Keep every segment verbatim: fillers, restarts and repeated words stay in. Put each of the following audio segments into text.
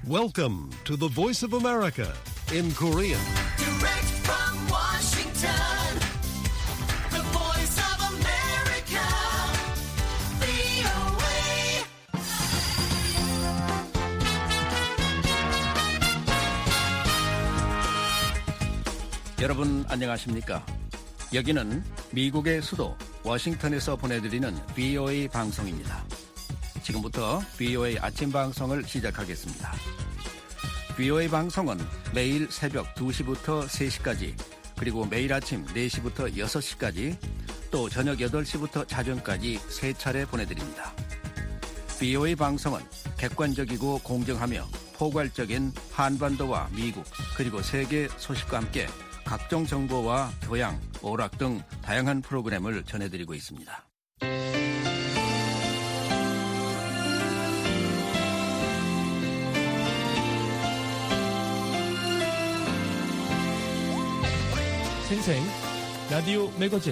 Welcome to the Voice of America in Korean. Direct from Washington, the Voice of America, 브이오에이. 여러분 안녕하십니까? 여기는 미국의 수도 워싱턴에서 보내드리는 브이오에이 방송입니다. 지금부터 브이오에이 아침 방송을 시작하겠습니다. 브이오에이 방송은 매일 새벽 두 시부터 세 시까지, 그리고 매일 아침 네 시부터 여섯 시까지, 또 저녁 여덟 시부터 자정까지 세 차례 보내드립니다. 브이오에이 방송은 객관적이고 공정하며 포괄적인 한반도와 미국 그리고 세계 소식과 함께 각종 정보와 교양, 오락 등 다양한 프로그램을 전해드리고 있습니다. 생생 라디오 매거진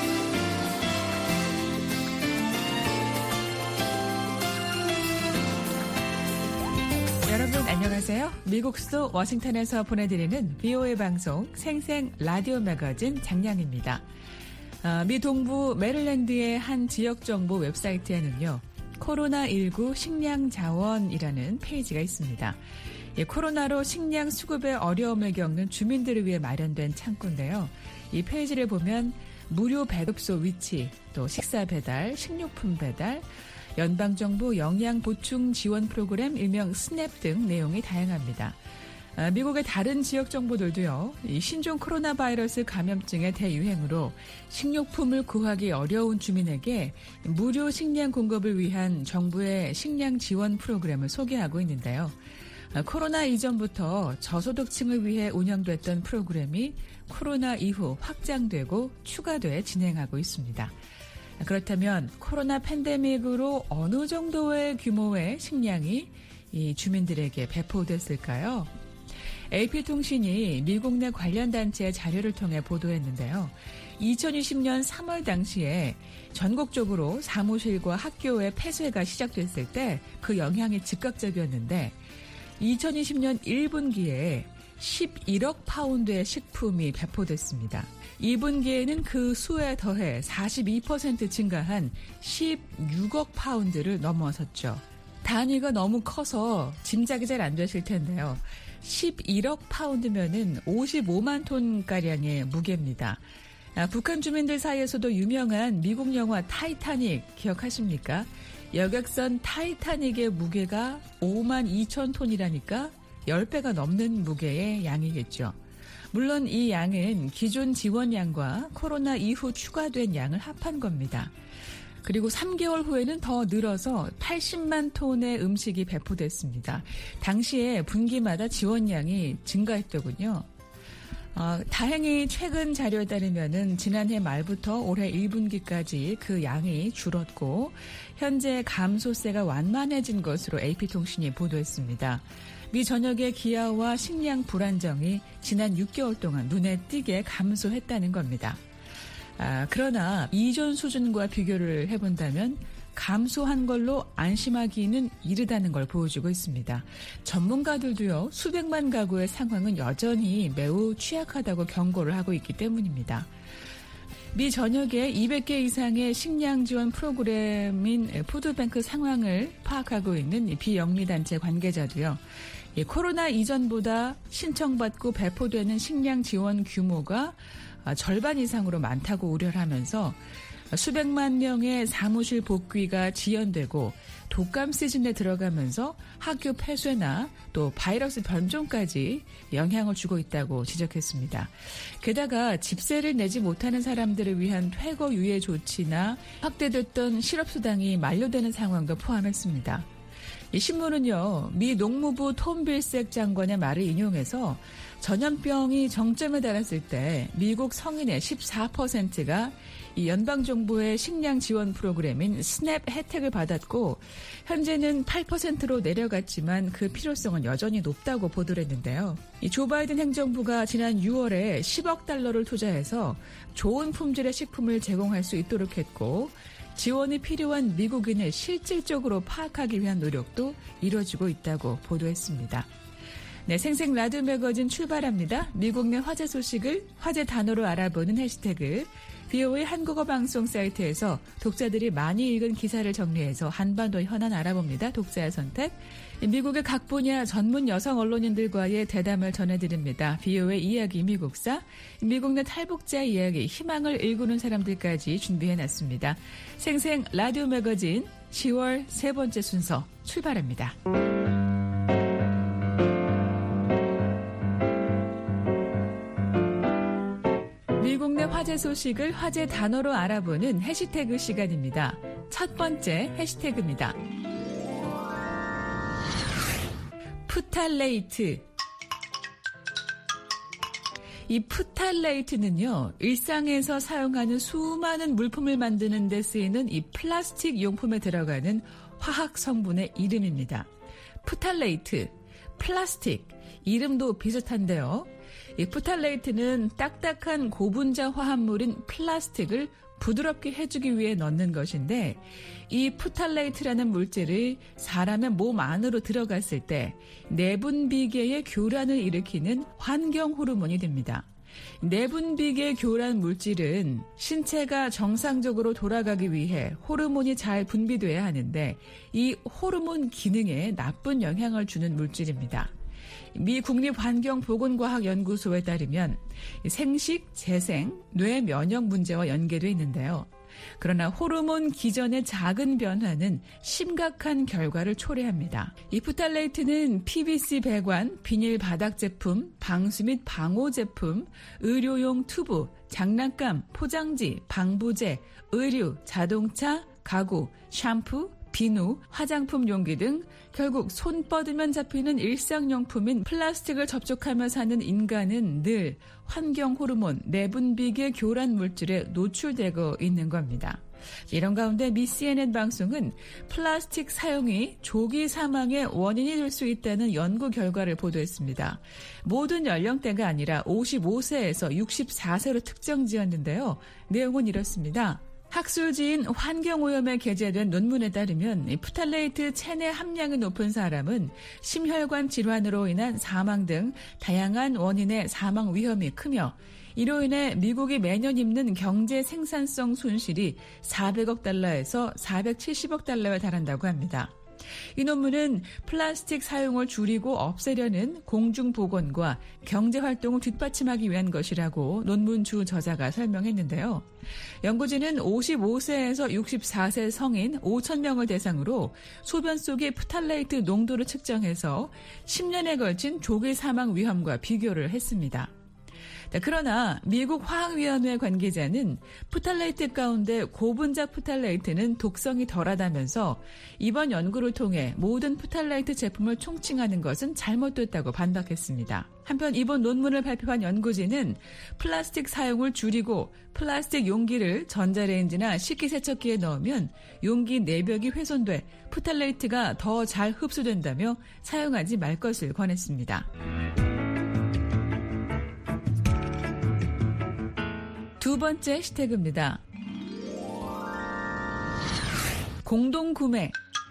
여러분 안녕하세요. 미국 수도 워싱턴에서 보내드리는 브이오에이 방송 생생 라디오 매거진 장량입니다. 어, 미 동부 메릴랜드의 한 지역정보 웹사이트에는요, 코로나십구 식량자원이라는 페이지가 있습니다. 예, 코로나로 식량 수급에 어려움을 겪는 주민들을 위해 마련된 창구인데요. 이 페이지를 보면 무료 배급소 위치, 또 식사 배달, 식료품 배달, 연방정부 영양보충 지원 프로그램 일명 스냅 등 내용이 다양합니다. 아, 미국의 다른 지역 정보들도요, 이 신종 코로나 바이러스 감염증의 대유행으로 식료품을 구하기 어려운 주민에게 무료 식량 공급을 위한 정부의 식량 지원 프로그램을 소개하고 있는데요. 코로나 이전부터 저소득층을 위해 운영됐던 프로그램이 코로나 이후 확장되고 추가돼 진행하고 있습니다. 그렇다면 코로나 팬데믹으로 어느 정도의 규모의 식량이 이 주민들에게 배포됐을까요? 에이피통신이 미국 내 관련 단체의 자료를 통해 보도했는데요. 이천이십 년 삼월 당시에 전국적으로 사무실과 학교의 폐쇄가 시작됐을 때 그 영향이 즉각적이었는데, 이천이십 년 일 분기에 십일억 파운드의 식품이 배포됐습니다. 이 분기에는 그 수에 더해 사십이 퍼센트 증가한 십육억 파운드를 넘어섰죠. 단위가 너무 커서 짐작이 잘 안 되실 텐데요. 십일억 파운드면은 오십오만 톤가량의 무게입니다. 아, 북한 주민들 사이에서도 유명한 미국 영화 타이타닉 기억하십니까? 여객선 타이타닉의 무게가 오만 이천 톤이라니까 십 배가 넘는 무게의 양이겠죠. 물론 이 양은 기존 지원량과 코로나 이후 추가된 양을 합한 겁니다. 그리고 삼 개월 후에는 더 늘어서 팔십만 톤의 음식이 배포됐습니다. 당시에 분기마다 지원량이 증가했더군요. 어, 다행히 최근 자료에 따르면은 지난해 말부터 올해 일 분기까지 그 양이 줄었고 현재 감소세가 완만해진 것으로 에이피통신이 보도했습니다. 미 전역의 기아와 식량 불안정이 지난 육 개월 동안 눈에 띄게 감소했다는 겁니다. 아, 그러나 이전 수준과 비교를 해본다면 감소한 걸로 안심하기는 이르다는 걸 보여주고 있습니다. 전문가들도요, 수백만 가구의 상황은 여전히 매우 취약하다고 경고를 하고 있기 때문입니다. 미 전역에 이백 개 이상의 식량 지원 프로그램인 푸드뱅크 상황을 파악하고 있는 비영리단체 관계자도요, 코로나 이전보다 신청받고 배포되는 식량 지원 규모가 절반 이상으로 많다고 우려를 하면서 수백만 명의 사무실 복귀가 지연되고 독감 시즌에 들어가면서 학교 폐쇄나 또 바이러스 변종까지 영향을 주고 있다고 지적했습니다. 게다가 집세를 내지 못하는 사람들을 위한 퇴거 유예 조치나 확대됐던 실업수당이 만료되는 상황도 포함했습니다. 이 신문은요, 미 농무부 톰 빌색 장관의 말을 인용해서 전염병이 정점에 달했을 때 미국 성인의 십사 퍼센트가 이 연방정부의 식량 지원 프로그램인 스냅 혜택을 받았고 현재는 팔 퍼센트로 내려갔지만 그 필요성은 여전히 높다고 보도를 했는데요. 이 조 바이든 행정부가 지난 유월에 십억 달러를 투자해서 좋은 품질의 식품을 제공할 수 있도록 했고 지원이 필요한 미국인을 실질적으로 파악하기 위한 노력도 이뤄지고 있다고 보도했습니다. 네, 생생 라디오 매거진 출발합니다. 미국 내 화제 소식을 화제 단어로 알아보는 해시태그 비오에이 한국어 방송 사이트에서 독자들이 많이 읽은 기사를 정리해서 한반도 현안 알아봅니다. 독자의 선택. 미국의 각 분야 전문 여성 언론인들과의 대담을 전해드립니다. 비오에이 이야기 미국사, 미국 내 탈북자 이야기, 희망을 일구는 사람들까지 준비해놨습니다. 생생 라디오 매거진 시월 세 번째 순서 출발합니다. 미국 내 화제 소식을 화제 단어로 알아보는 해시태그 시간입니다. 첫 번째 해시태그입니다. 푸탈레이트. 이 푸탈레이트는요, 일상에서 사용하는 수많은 물품을 만드는 데 쓰이는 이 플라스틱 용품에 들어가는 화학 성분의 이름입니다. 푸탈레이트, 플라스틱, 이름도 비슷한데요. 이 푸탈레이트는 딱딱한 고분자 화합물인 플라스틱을 부드럽게 해주기 위해 넣는 것인데, 이 푸탈레이트라는 물질을 사람의 몸 안으로 들어갔을 때 내분비계의 교란을 일으키는 환경 호르몬이 됩니다. 내분비계 교란 물질은 신체가 정상적으로 돌아가기 위해 호르몬이 잘 분비돼야 하는데, 이 호르몬 기능에 나쁜 영향을 주는 물질입니다. 미 국립환경보건과학연구소에 따르면 생식, 재생, 뇌 면역 문제와 연계되어 있는데요. 그러나 호르몬 기전의 작은 변화는 심각한 결과를 초래합니다. 이 푸탈레이트는 피브이씨 배관, 비닐 바닥 제품, 방수 및 방호 제품, 의료용 튜브, 장난감, 포장지, 방부제, 의류, 자동차, 가구, 샴푸, 비누, 화장품 용기 등 결국 손 뻗으면 잡히는 일상용품인 플라스틱을 접촉하며 사는 인간은 늘 환경 호르몬, 내분비계 교란 물질에 노출되고 있는 겁니다. 이런 가운데 미 씨엔엔 방송은 플라스틱 사용이 조기 사망의 원인이 될 수 있다는 연구 결과를 보도했습니다. 모든 연령대가 아니라 오십오 세에서 육십사 세로 특정 지었는데요. 내용은 이렇습니다. 학술지인 환경오염에 게재된 논문에 따르면 푸탈레이트 체내 함량이 높은 사람은 심혈관 질환으로 인한 사망 등 다양한 원인의 사망 위험이 크며, 이로 인해 미국이 매년 입는 경제 생산성 손실이 사백억 달러에서 사백칠십억 달러에 달한다고 합니다. 이 논문은 플라스틱 사용을 줄이고 없애려는 공중보건과 경제활동을 뒷받침하기 위한 것이라고 논문 주 저자가 설명했는데요. 연구진은 오십오 세에서 육십사 세 성인 오천 명을 대상으로 소변 속의 푸탈레이트 농도를 측정해서 십 년에 걸친 조기 사망 위험과 비교를 했습니다. 그러나 미국 화학위원회 관계자는 푸탈레이트 가운데 고분자 푸탈레이트는 독성이 덜하다면서 이번 연구를 통해 모든 푸탈레이트 제품을 총칭하는 것은 잘못됐다고 반박했습니다. 한편 이번 논문을 발표한 연구진은 플라스틱 사용을 줄이고 플라스틱 용기를 전자레인지나 식기세척기에 넣으면 용기 내벽이 훼손돼 푸탈레이트가 더 잘 흡수된다며 사용하지 말 것을 권했습니다. 두 번째 해시태그입니다. 공동구매.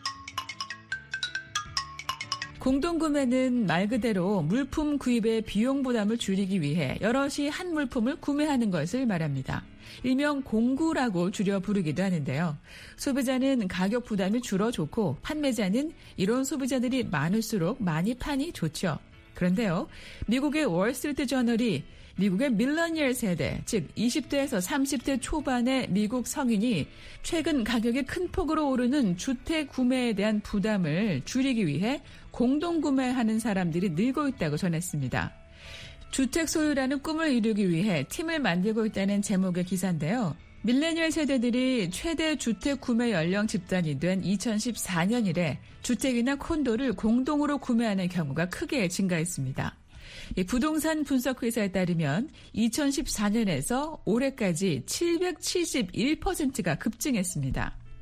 공동구매는 말 그대로 물품 구입의 비용 부담을 줄이기 위해 여럿이 한 물품을 구매하는 것을 말합니다. 일명 공구라고 줄여 부르기도 하는데요. 소비자는 가격 부담이 줄어좋고 판매자는 이런 소비자들이 많을수록 많이 파니 좋죠. 그런데요, 미국의 월스트리트 저널이 미국의 밀레니얼 세대, 즉 이십 대에서 삼십 대 초반의 미국 성인이 최근 가격이 큰 폭으로 오르는 주택 구매에 대한 부담을 줄이기 위해 공동구매하는 사람들이 늘고 있다고 전했습니다. 주택 소유라는 꿈을 이루기 위해 팀을 만들고 있다는 제목의 기사인데요. 밀레니얼 세대들이 최대 주택 구매 연령 집단이 된 이천십사 년 이래 주택이나 콘도를 공동으로 구매하는 경우가 크게 증가했습니다. 부동산 분석 회사에 따르면 이천십사 년에서 올해까지 칠백칠십일 퍼센트가 급증했습니다.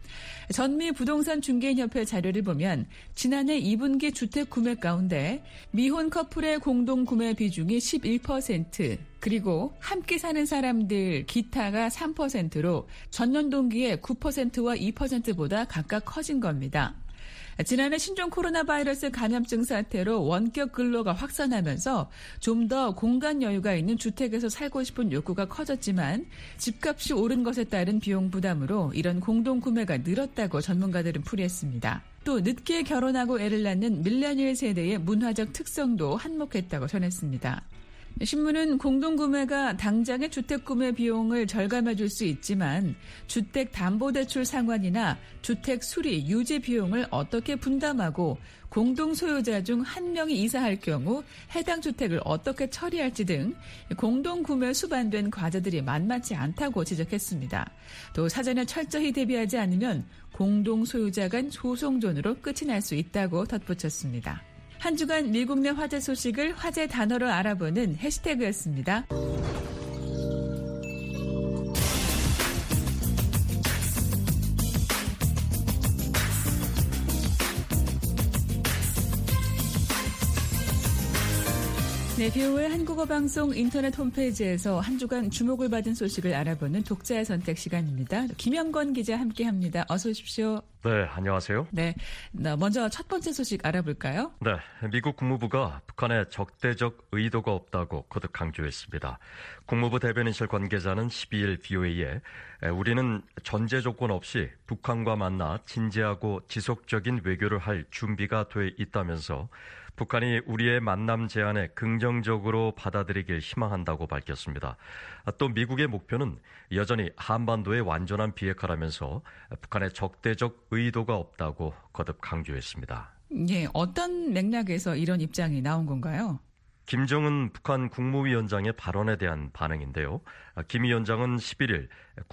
전미 부동산 중개인협회 자료를 보면 지난해 이 분기 주택 구매 가운데 미혼 커플의 공동 구매 비중이 십일 퍼센트, 그리고 함께 사는 사람들 기타가 삼 퍼센트로 전년 동기에 구 퍼센트와 이 퍼센트보다 각각 커진 겁니다. 지난해 신종 코로나 바이러스 감염증 사태로 원격 근로가 확산하면서 좀 더 공간 여유가 있는 주택에서 살고 싶은 욕구가 커졌지만 집값이 오른 것에 따른 비용 부담으로 이런 공동 구매가 늘었다고 전문가들은 풀이했습니다. 또 늦게 결혼하고 애를 낳는 밀레니얼 세대의 문화적 특성도 한몫했다고 전했습니다. 신문은 공동구매가 당장의 주택구매 비용을 절감해 줄 수 있지만 주택담보대출 상환이나 주택 수리, 유지 비용을 어떻게 분담하고 공동소유자 중 한 명이 이사할 경우 해당 주택을 어떻게 처리할지 등 공동구매 수반된 과제들이 만만치 않다고 지적했습니다. 또 사전에 철저히 대비하지 않으면 공동소유자 간 소송전으로 끝이 날 수 있다고 덧붙였습니다. 한 주간 미국 내 화제 소식을 화제 단어로 알아보는 해시태그였습니다. 네, 비오의 한국어 방송 인터넷 홈페이지에서 한 주간 주목을 받은 소식을 알아보는 독자의 선택 시간입니다. 김영건 기자 함께합니다. 어서 오십시오. 네, 안녕하세요. 네, 먼저 첫 번째 소식 알아볼까요? 네, 미국 국무부가 북한에 적대적 의도가 없다고 거듭 강조했습니다. 국무부 대변인실 관계자는 십이일 비오에이에 우리는 전제 조건 없이 북한과 만나 진지하고 지속적인 외교를 할 준비가 돼 있다면서 북한이 우리의 만남 제안에 긍정적으로 받아들이길 희망한다고 밝혔습니다. 또 미국의 목표는 여전히 한반도의 완전한 비핵화라면서 북한의 적대적 의도가 없다고 거듭 강조했습니다. 예, 어떤 맥락에서 이런 입장이 나온 건가요? 김정은 북한 국무위원장의 발언에 대한 반응인데요. 김 위원장은 십일일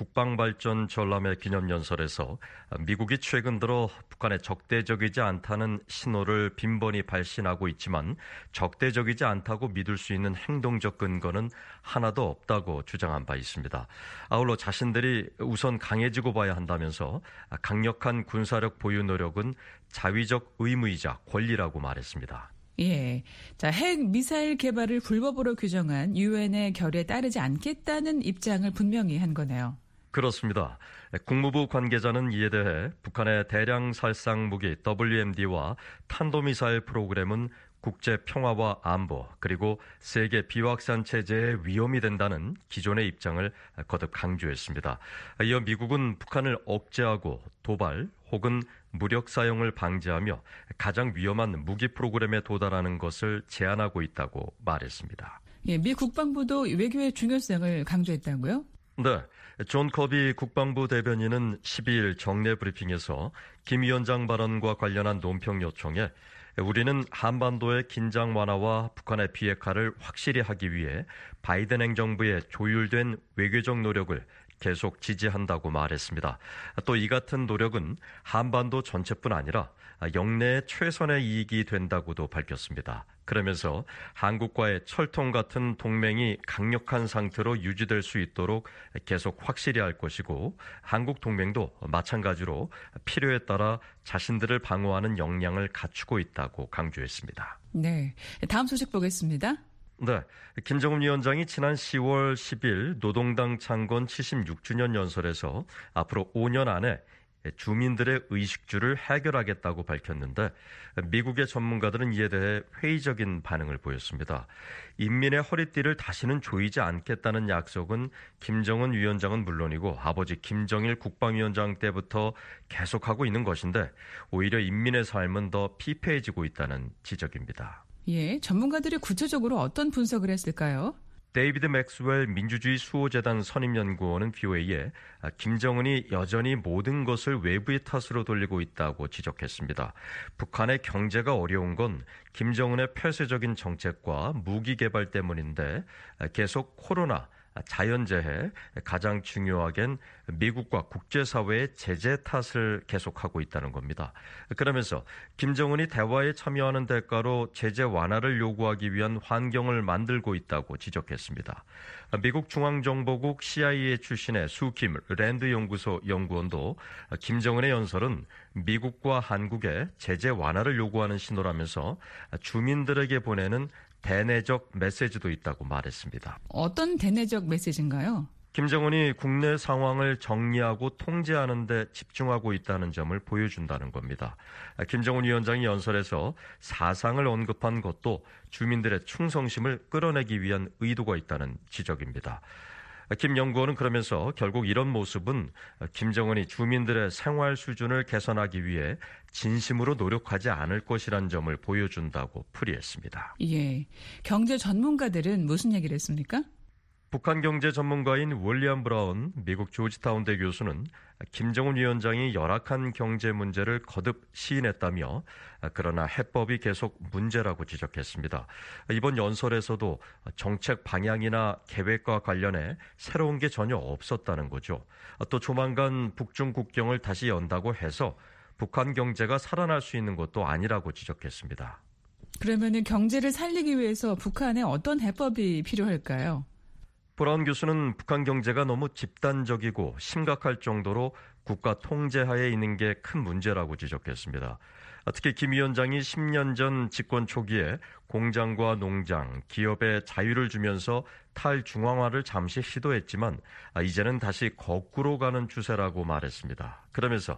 국방발전 전람회 기념연설에서 미국이 최근 들어 북한에 적대적이지 않다는 신호를 빈번히 발신하고 있지만 적대적이지 않다고 믿을 수 있는 행동적 근거는 하나도 없다고 주장한 바 있습니다. 아울러 자신들이 우선 강해지고 봐야 한다면서 강력한 군사력 보유 노력은 자위적 의무이자 권리라고 말했습니다. 예. 자, 핵 미사일 개발을 불법으로 규정한 유엔의 결의에 따르지 않겠다는 입장을 분명히 한 거네요. 그렇습니다. 국무부 관계자는 이에 대해 북한의 대량 살상 무기 더블유엠디와 탄도미사일 프로그램은 국제 평화와 안보 그리고 세계 비확산 체제에 위험이 된다는 기존의 입장을 거듭 강조했습니다. 이어 미국은 북한을 억제하고 도발 혹은 무력 사용을 방지하며 가장 위험한 무기 프로그램에 도달하는 것을 제한하고 있다고 말했습니다. 예, 미 국방부도 외교의 중요성을 강조했다고요? 네. 존 커비 국방부 대변인은 십이일 정례 브리핑에서 김 위원장 발언과 관련한 논평 요청에 우리는 한반도의 긴장 완화와 북한의 비핵화를 확실히 하기 위해 바이든 행정부의 조율된 외교적 노력을 계속 지지한다고 말했습니다. 또 이 같은 노력은 한반도 전체뿐 아니라 영내의 최선의 이익이 된다고도 밝혔습니다. 그러면서 한국과의 철통 같은 동맹이 강력한 상태로 유지될 수 있도록 계속 확실히 할 것이고 한국 동맹도 마찬가지로 필요에 따라 자신들을 방어하는 역량을 갖추고 있다고 강조했습니다. 네, 다음 소식 보겠습니다. 네, 김정은 위원장이 지난 시월 십일 노동당 창건 칠십육 주년 연설에서 앞으로 오 년 안에 주민들의 의식주를 해결하겠다고 밝혔는데 미국의 전문가들은 이에 대해 회의적인 반응을 보였습니다. 인민의 허리띠를 다시는 조이지 않겠다는 약속은 김정은 위원장은 물론이고 아버지 김정일 국방위원장 때부터 계속하고 있는 것인데 오히려 인민의 삶은 더 피폐해지고 있다는 지적입니다. 예, 전문가들이 구체적으로 어떤 분석을 했을까요? 데이비드 맥스웰 민주주의 수호재단 선임연구원은 비오에이에 김정은이 여전히 모든 것을 외부의 탓으로 돌리고 있다고 지적했습니다. 북한의 경제가 어려운 건 김정은의 폐쇄적인 정책과 무기 개발 때문인데 계속 코로나, 자연재해, 가장 중요하겐 미국과 국제사회의 제재 탓을 계속하고 있다는 겁니다. 그러면서 김정은이 대화에 참여하는 대가로 제재 완화를 요구하기 위한 환경을 만들고 있다고 지적했습니다. 미국 중앙정보국 씨아이에이 출신의 수킴 랜드 연구소 연구원도 김정은의 연설은 미국과 한국의 제재 완화를 요구하는 신호라면서 주민들에게 보내는 대내적 메시지도 있다고 말했습니다. 어떤 대내적 메시지인가요? 김정은이 국내 상황을 정리하고 통제하는 데 집중하고 있다는 점을 보여준다는 겁니다. 김정은 위원장이 연설에서 사상을 언급한 것도 주민들의 충성심을 끌어내기 위한 의도가 있다는 지적입니다. 김 연구원은 그러면서 결국 이런 모습은 김정은이 주민들의 생활 수준을 개선하기 위해 진심으로 노력하지 않을 것이란 점을 보여준다고 풀이했습니다. 예, 경제 전문가들은 무슨 얘기를 했습니까? 북한 경제 전문가인 윌리엄 브라운 미국 조지타운대 교수는 김정은 위원장이 열악한 경제 문제를 거듭 시인했다며 그러나 해법이 계속 문제라고 지적했습니다. 이번 연설에서도 정책 방향이나 계획과 관련해 새로운 게 전혀 없었다는 거죠. 또 조만간 북중 국경을 다시 연다고 해서 북한 경제가 살아날 수 있는 것도 아니라고 지적했습니다. 그러면은 경제를 살리기 위해서 북한에 어떤 해법이 필요할까요? 브라운 교수는 북한 경제가 너무 집단적이고 심각할 정도로 국가 통제하에 있는 게 큰 문제라고 지적했습니다. 특히 김 위원장이 십 년 전 집권 초기에 공장과 농장, 기업에 자유를 주면서 탈중앙화를 잠시 시도했지만 이제는 다시 거꾸로 가는 추세라고 말했습니다. 그러면서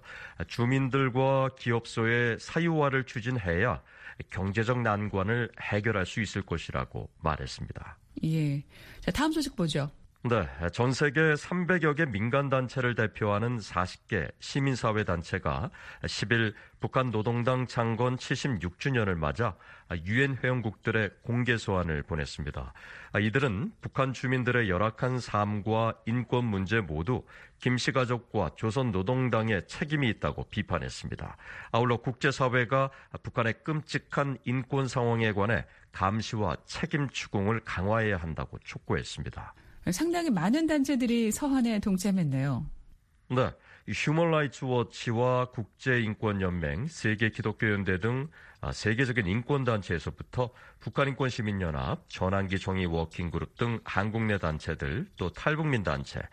주민들과 기업소의 사유화를 추진해야 경제적 난관을 해결할 수 있을 것이라고 말했습니다. 예. 자, 다음 소식 보죠. 네, 전 세계 삼백여 개 민간단체를 대표하는 사십 개 시민사회단체가 십 일 북한 노동당 창건 칠십육 주년을 맞아 유엔 회원국들의 공개 소환을 보냈습니다. 이들은 북한 주민들의 열악한 삶과 인권 문제 모두 김씨 가족과 조선노동당의 책임이 있다고 비판했습니다. 아울러 국제사회가 북한의 끔찍한 인권 상황에 관해 감시와 책임 추궁을 강화해야 한다고 촉구했습니다. 상당히 많은 단체들이 서한에 동참했네요. 네, 휴먼 라이츠 워치와 국제인권연맹, 세계기독교연대 등 세계적인 인권단체에서부터 북한인권시민연합, 전환기 정의 워킹그룹 등 한국 내 단체들, 또 탈북민 단체,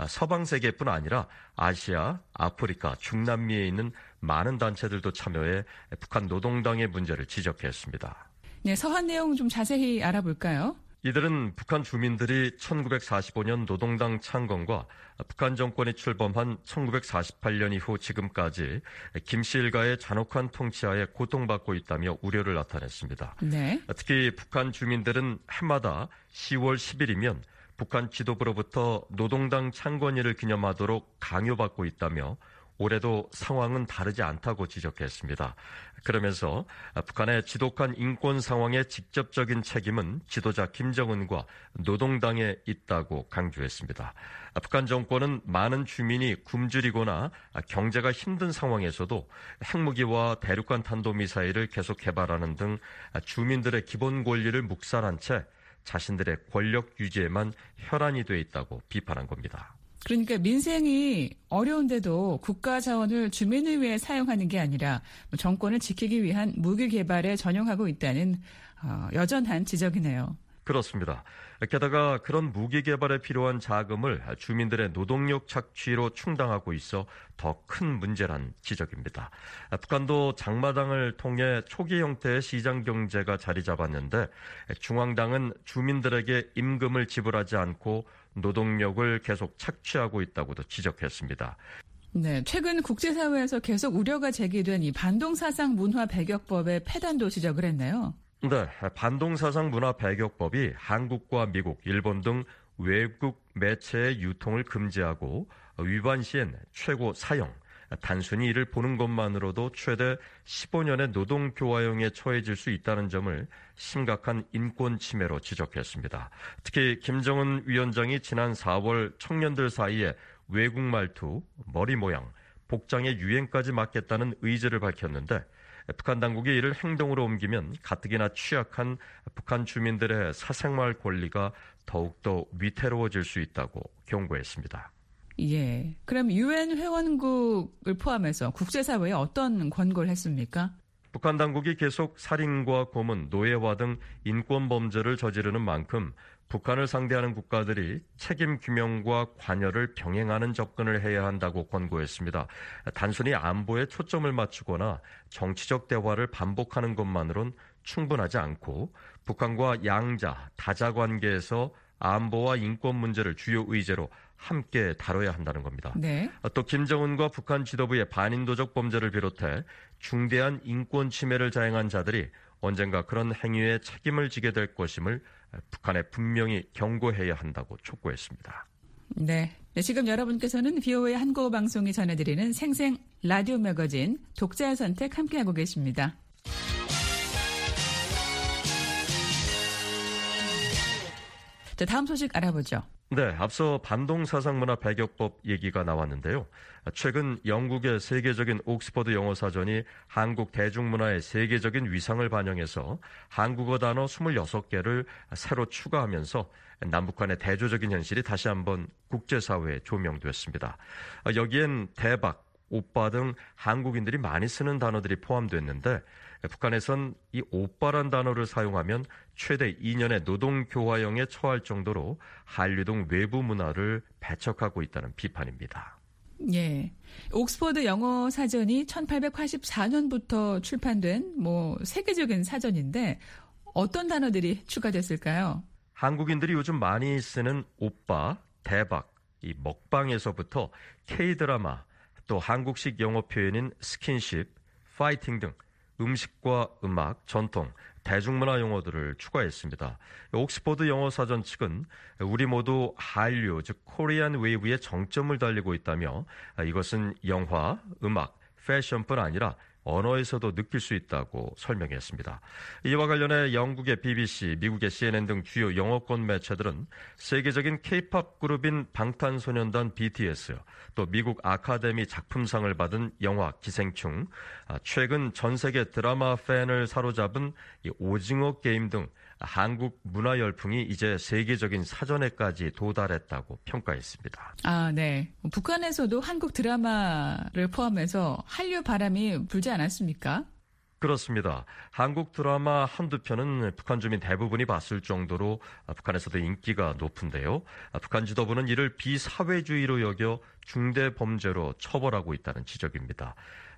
서방세계뿐 아니라 아시아, 아프리카, 중남미에 있는 많은 단체들도 참여해 북한 노동당의 문제를 지적했습니다. 네, 서한 내용 좀 자세히 알아볼까요? 이들은 북한 주민들이 천구백사십오 년 노동당 창건과 북한 정권이 출범한 천구백사십팔 년 이후 지금까지 김씨 일가의 잔혹한 통치하에 고통받고 있다며 우려를 나타냈습니다. 네. 특히 북한 주민들은 해마다 시월 십일이면 북한 지도부로부터 노동당 창건일을 기념하도록 강요받고 있다며 올해도 상황은 다르지 않다고 지적했습니다. 그러면서 북한의 지독한 인권 상황의 직접적인 책임은 지도자 김정은과 노동당에 있다고 강조했습니다. 북한 정권은 많은 주민이 굶주리거나 경제가 힘든 상황에서도 핵무기와 대륙간 탄도미사일을 계속 개발하는 등 주민들의 기본 권리를 묵살한 채 자신들의 권력 유지에만 혈안이 돼 있다고 비판한 겁니다. 그러니까 민생이 어려운데도 국가 자원을 주민을 위해 사용하는 게 아니라 정권을 지키기 위한 무기 개발에 전용하고 있다는 어, 여전한 지적이네요. 그렇습니다. 게다가 그런 무기 개발에 필요한 자금을 주민들의 노동력 착취로 충당하고 있어 더 큰 문제란 지적입니다. 북한도 장마당을 통해 초기 형태의 시장 경제가 자리 잡았는데 중앙당은 주민들에게 임금을 지불하지 않고 노동력을 계속 착취하고 있다고도 지적했습니다. 네, 최근 국제사회에서 계속 우려가 제기된 이 반동사상 문화 배격법의 폐단도 지적을 했네요. 네, 반동사상 문화 배격법이 한국과 미국, 일본 등 외국 매체의 유통을 금지하고 위반 시엔 최고 사형, 단순히 이를 보는 것만으로도 최대 십오 년의 노동교화형에 처해질 수 있다는 점을 심각한 인권 침해로 지적했습니다. 특히 김정은 위원장이 지난 사월 청년들 사이에 외국 말투, 머리 모양, 복장의 유행까지 막겠다는 의지를 밝혔는데 북한 당국이 이를 행동으로 옮기면 가뜩이나 취약한 북한 주민들의 사생활 권리가 더욱더 위태로워질 수 있다고 경고했습니다. 예. 그럼 유엔 회원국을 포함해서 국제사회에 어떤 권고를 했습니까? 북한 당국이 계속 살인과 고문, 노예화 등 인권 범죄를 저지르는 만큼 북한을 상대하는 국가들이 책임 규명과 관여를 병행하는 접근을 해야 한다고 권고했습니다. 단순히 안보에 초점을 맞추거나 정치적 대화를 반복하는 것만으론 충분하지 않고 북한과 양자, 다자 관계에서 안보와 인권 문제를 주요 의제로 함께 다뤄야 한다는 겁니다. 네. 또 김정은과 북한 지도부의 반인도적 범죄를 비롯해 중대한 인권 침해를 자행한 자들이 언젠가 그런 행위에 책임을 지게 될 것임을 북한에 분명히 경고해야 한다고 촉구했습니다. 네. 네, 지금 여러분께서는 비오에이 한국어 방송이 전해드리는 생생 라디오 매거진 독자의 선택 함께하고 계십니다. 자, 다음 소식 알아보죠. 네, 앞서 반동사상문화 배격법 얘기가 나왔는데요. 최근 영국의 세계적인 옥스퍼드 영어사전이 한국 대중문화의 세계적인 위상을 반영해서 한국어 단어 스물여섯 개를 새로 추가하면서 남북 간의 대조적인 현실이 다시 한번 국제사회에 조명됐습니다. 여기엔 대박, 오빠 등 한국인들이 많이 쓰는 단어들이 포함됐는데 북한에선 이 오빠란 단어를 사용하면 최대 이 년의 노동교화형에 처할 정도로 한류 등 외부 문화를 배척하고 있다는 비판입니다. 예. 옥스퍼드 영어 사전이 천팔백팔십사 년부터 출판된 뭐 세계적인 사전인데 어떤 단어들이 추가됐을까요? 한국인들이 요즘 많이 쓰는 오빠, 대박, 이 먹방에서부터 K-드라마, 또 한국식 영어 표현인 스킨십, 파이팅 등 음식과 음악, 전통, 대중문화 용어들을 추가했습니다. 옥스퍼드 영어사전 측은 우리 모두 한류, 즉 코리안 웨이브의 정점을 달리고 있다며 이것은 영화, 음악, 패션뿐 아니라 언어에서도 느낄 수 있다고 설명했습니다. 이와 관련해 영국의 비비씨, 미국의 씨엔엔 등 주요 영어권 매체들은 세계적인 K-팝 그룹인 방탄소년단 비티에스, 또 미국 아카데미 작품상을 받은 영화 기생충, 최근 전 세계 드라마 팬을 사로잡은 오징어 게임 등 한국 문화 열풍이 이제 세계적인 사전에까지 도달했다고 평가했습니다. 아, 네. 북한에서도 한국 드라마를 포함해서 한류 바람이 불지 않았습니까? 그렇습니다. 한국 드라마 한두 편은 북한 주민 대부분이 봤을 정도로 북한에서도 인기가 높은데요. 북한 지도부는 이를 비사회주의로 여겨 중대 범죄로 처벌하고 있다는 지적입니다.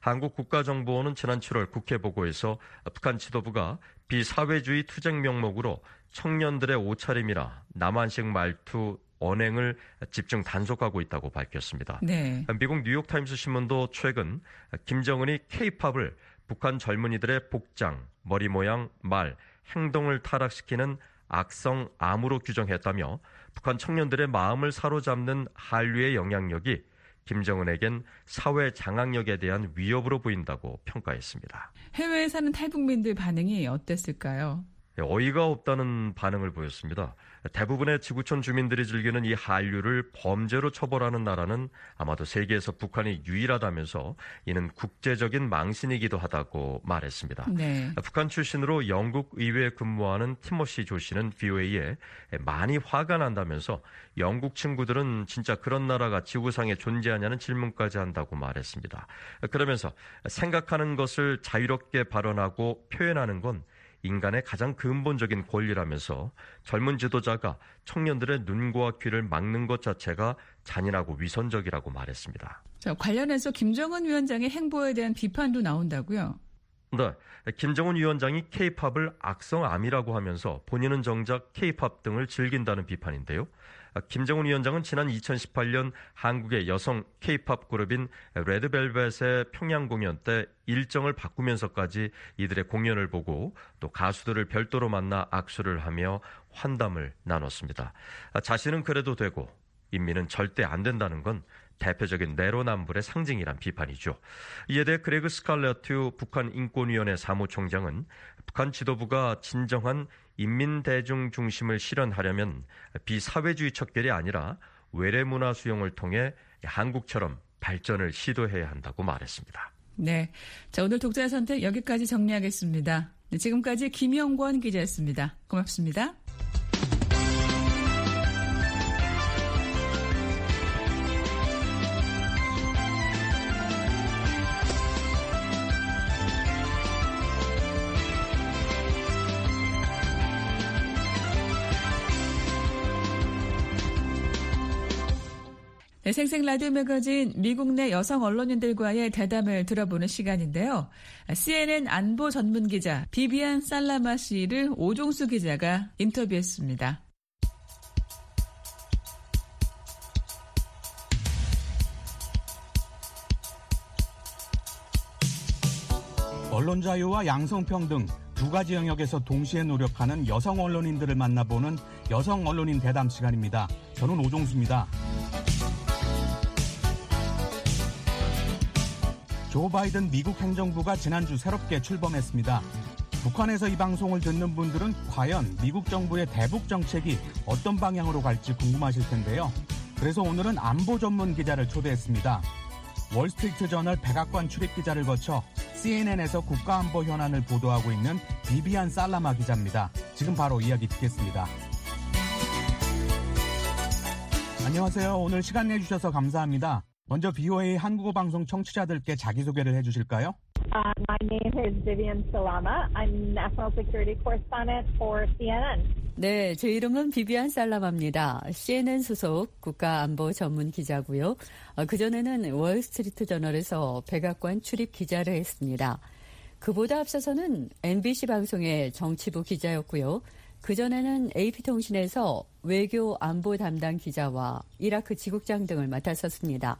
한국국가정보원은 지난 칠월 국회 보고에서 북한 지도부가 비사회주의 투쟁 명목으로 청년들의 옷차림이나 남한식 말투, 언행을 집중 단속하고 있다고 밝혔습니다. 네. 미국 뉴욕타임스 신문도 최근 김정은이 K-팝을 북한 젊은이들의 복장, 머리 모양, 말, 행동을 타락시키는 악성 암으로 규정했다며 북한 청년들의 마음을 사로잡는 한류의 영향력이 김정은에겐 사회 장악력에 대한 위협으로 보인다고 평가했습니다. 해외에 사는 탈북민들 반응이 어땠을까요? 어이가 없다는 반응을 보였습니다. 대부분의 지구촌 주민들이 즐기는 이 한류를 범죄로 처벌하는 나라는 아마도 세계에서 북한이 유일하다면서 이는 국제적인 망신이기도 하다고 말했습니다. 네. 북한 출신으로 영국 의회에 근무하는 티모시 조 씨는 비오에이에 많이 화가 난다면서 영국 친구들은 진짜 그런 나라가 지구상에 존재하냐는 질문까지 한다고 말했습니다. 그러면서 생각하는 것을 자유롭게 발언하고 표현하는 건 인간의 가장 근본적인 권리라면서 젊은 지도자가 청년들의 눈과 귀를 막는 것 자체가 잔인하고 위선적이라고 말했습니다. 자, 관련해서 김정은 위원장의 행보에 대한 비판도 나온다고요? 네, 김정은 위원장이 K-팝을 악성암이라고 하면서 본인은 정작 K-팝 등을 즐긴다는 비판인데요. 김정은 위원장은 지난 이천십팔 년 한국의 여성 K-팝 그룹인 레드벨벳의 평양 공연 때 일정을 바꾸면서까지 이들의 공연을 보고 또 가수들을 별도로 만나 악수를 하며 환담을 나눴습니다. 자신은 그래도 되고 인민은 절대 안 된다는 건 대표적인 내로남불의 상징이란 비판이죠. 이에 대해 그레그 스칼레트 북한 인권위원회 사무총장은 북한 지도부가 진정한 인민대중 중심을 실현하려면 비사회주의 척결이 아니라 외래문화 수용을 통해 한국처럼 발전을 시도해야 한다고 말했습니다. 네, 자 오늘 독자의 선택 여기까지 정리하겠습니다. 네, 지금까지 김영권 기자였습니다. 고맙습니다. 네, 생생 라디오 매거진 미국 내 여성 언론인들과의 대담을 들어보는 시간인데요. 씨엔엔 안보 전문 기자 비비안 살라마 씨를 오종수 기자가 인터뷰했습니다. 언론 자유와 양성평등 두 가지 영역에서 동시에 노력하는 여성 언론인들을 만나보는 여성 언론인 대담 시간입니다. 저는 오종수입니다. 조 바이든 미국 행정부가 지난주 새롭게 출범했습니다. 북한에서 이 방송을 듣는 분들은 과연 미국 정부의 대북 정책이 어떤 방향으로 갈지 궁금하실 텐데요. 그래서 오늘은 안보 전문 기자를 초대했습니다. 월스트리트 저널 백악관 출입 기자를 거쳐 씨엔엔에서 국가안보 현안을 보도하고 있는 비비안 살라마 기자입니다. 지금 바로 이야기 듣겠습니다. 안녕하세요. 오늘 시간 내주셔서 감사합니다. 먼저 비오에이 한국어 방송 청취자들께 자기소개를 해주실까요? Uh, my name is Vivian Salama. I'm National Security Correspondent for 씨엔엔. 네, 제 이름은 비비안 살라마입니다. 씨엔엔 소속 국가안보 전문 기자고요. 어, 그전에는 월스트리트 저널에서 백악관 출입 기자를 했습니다. 그보다 앞서서는 엠비씨 방송의 정치부 기자였고요. 그전에는 에이피통신에서 외교 안보 담당 기자와 이라크 지국장 등을 맡았었습니다.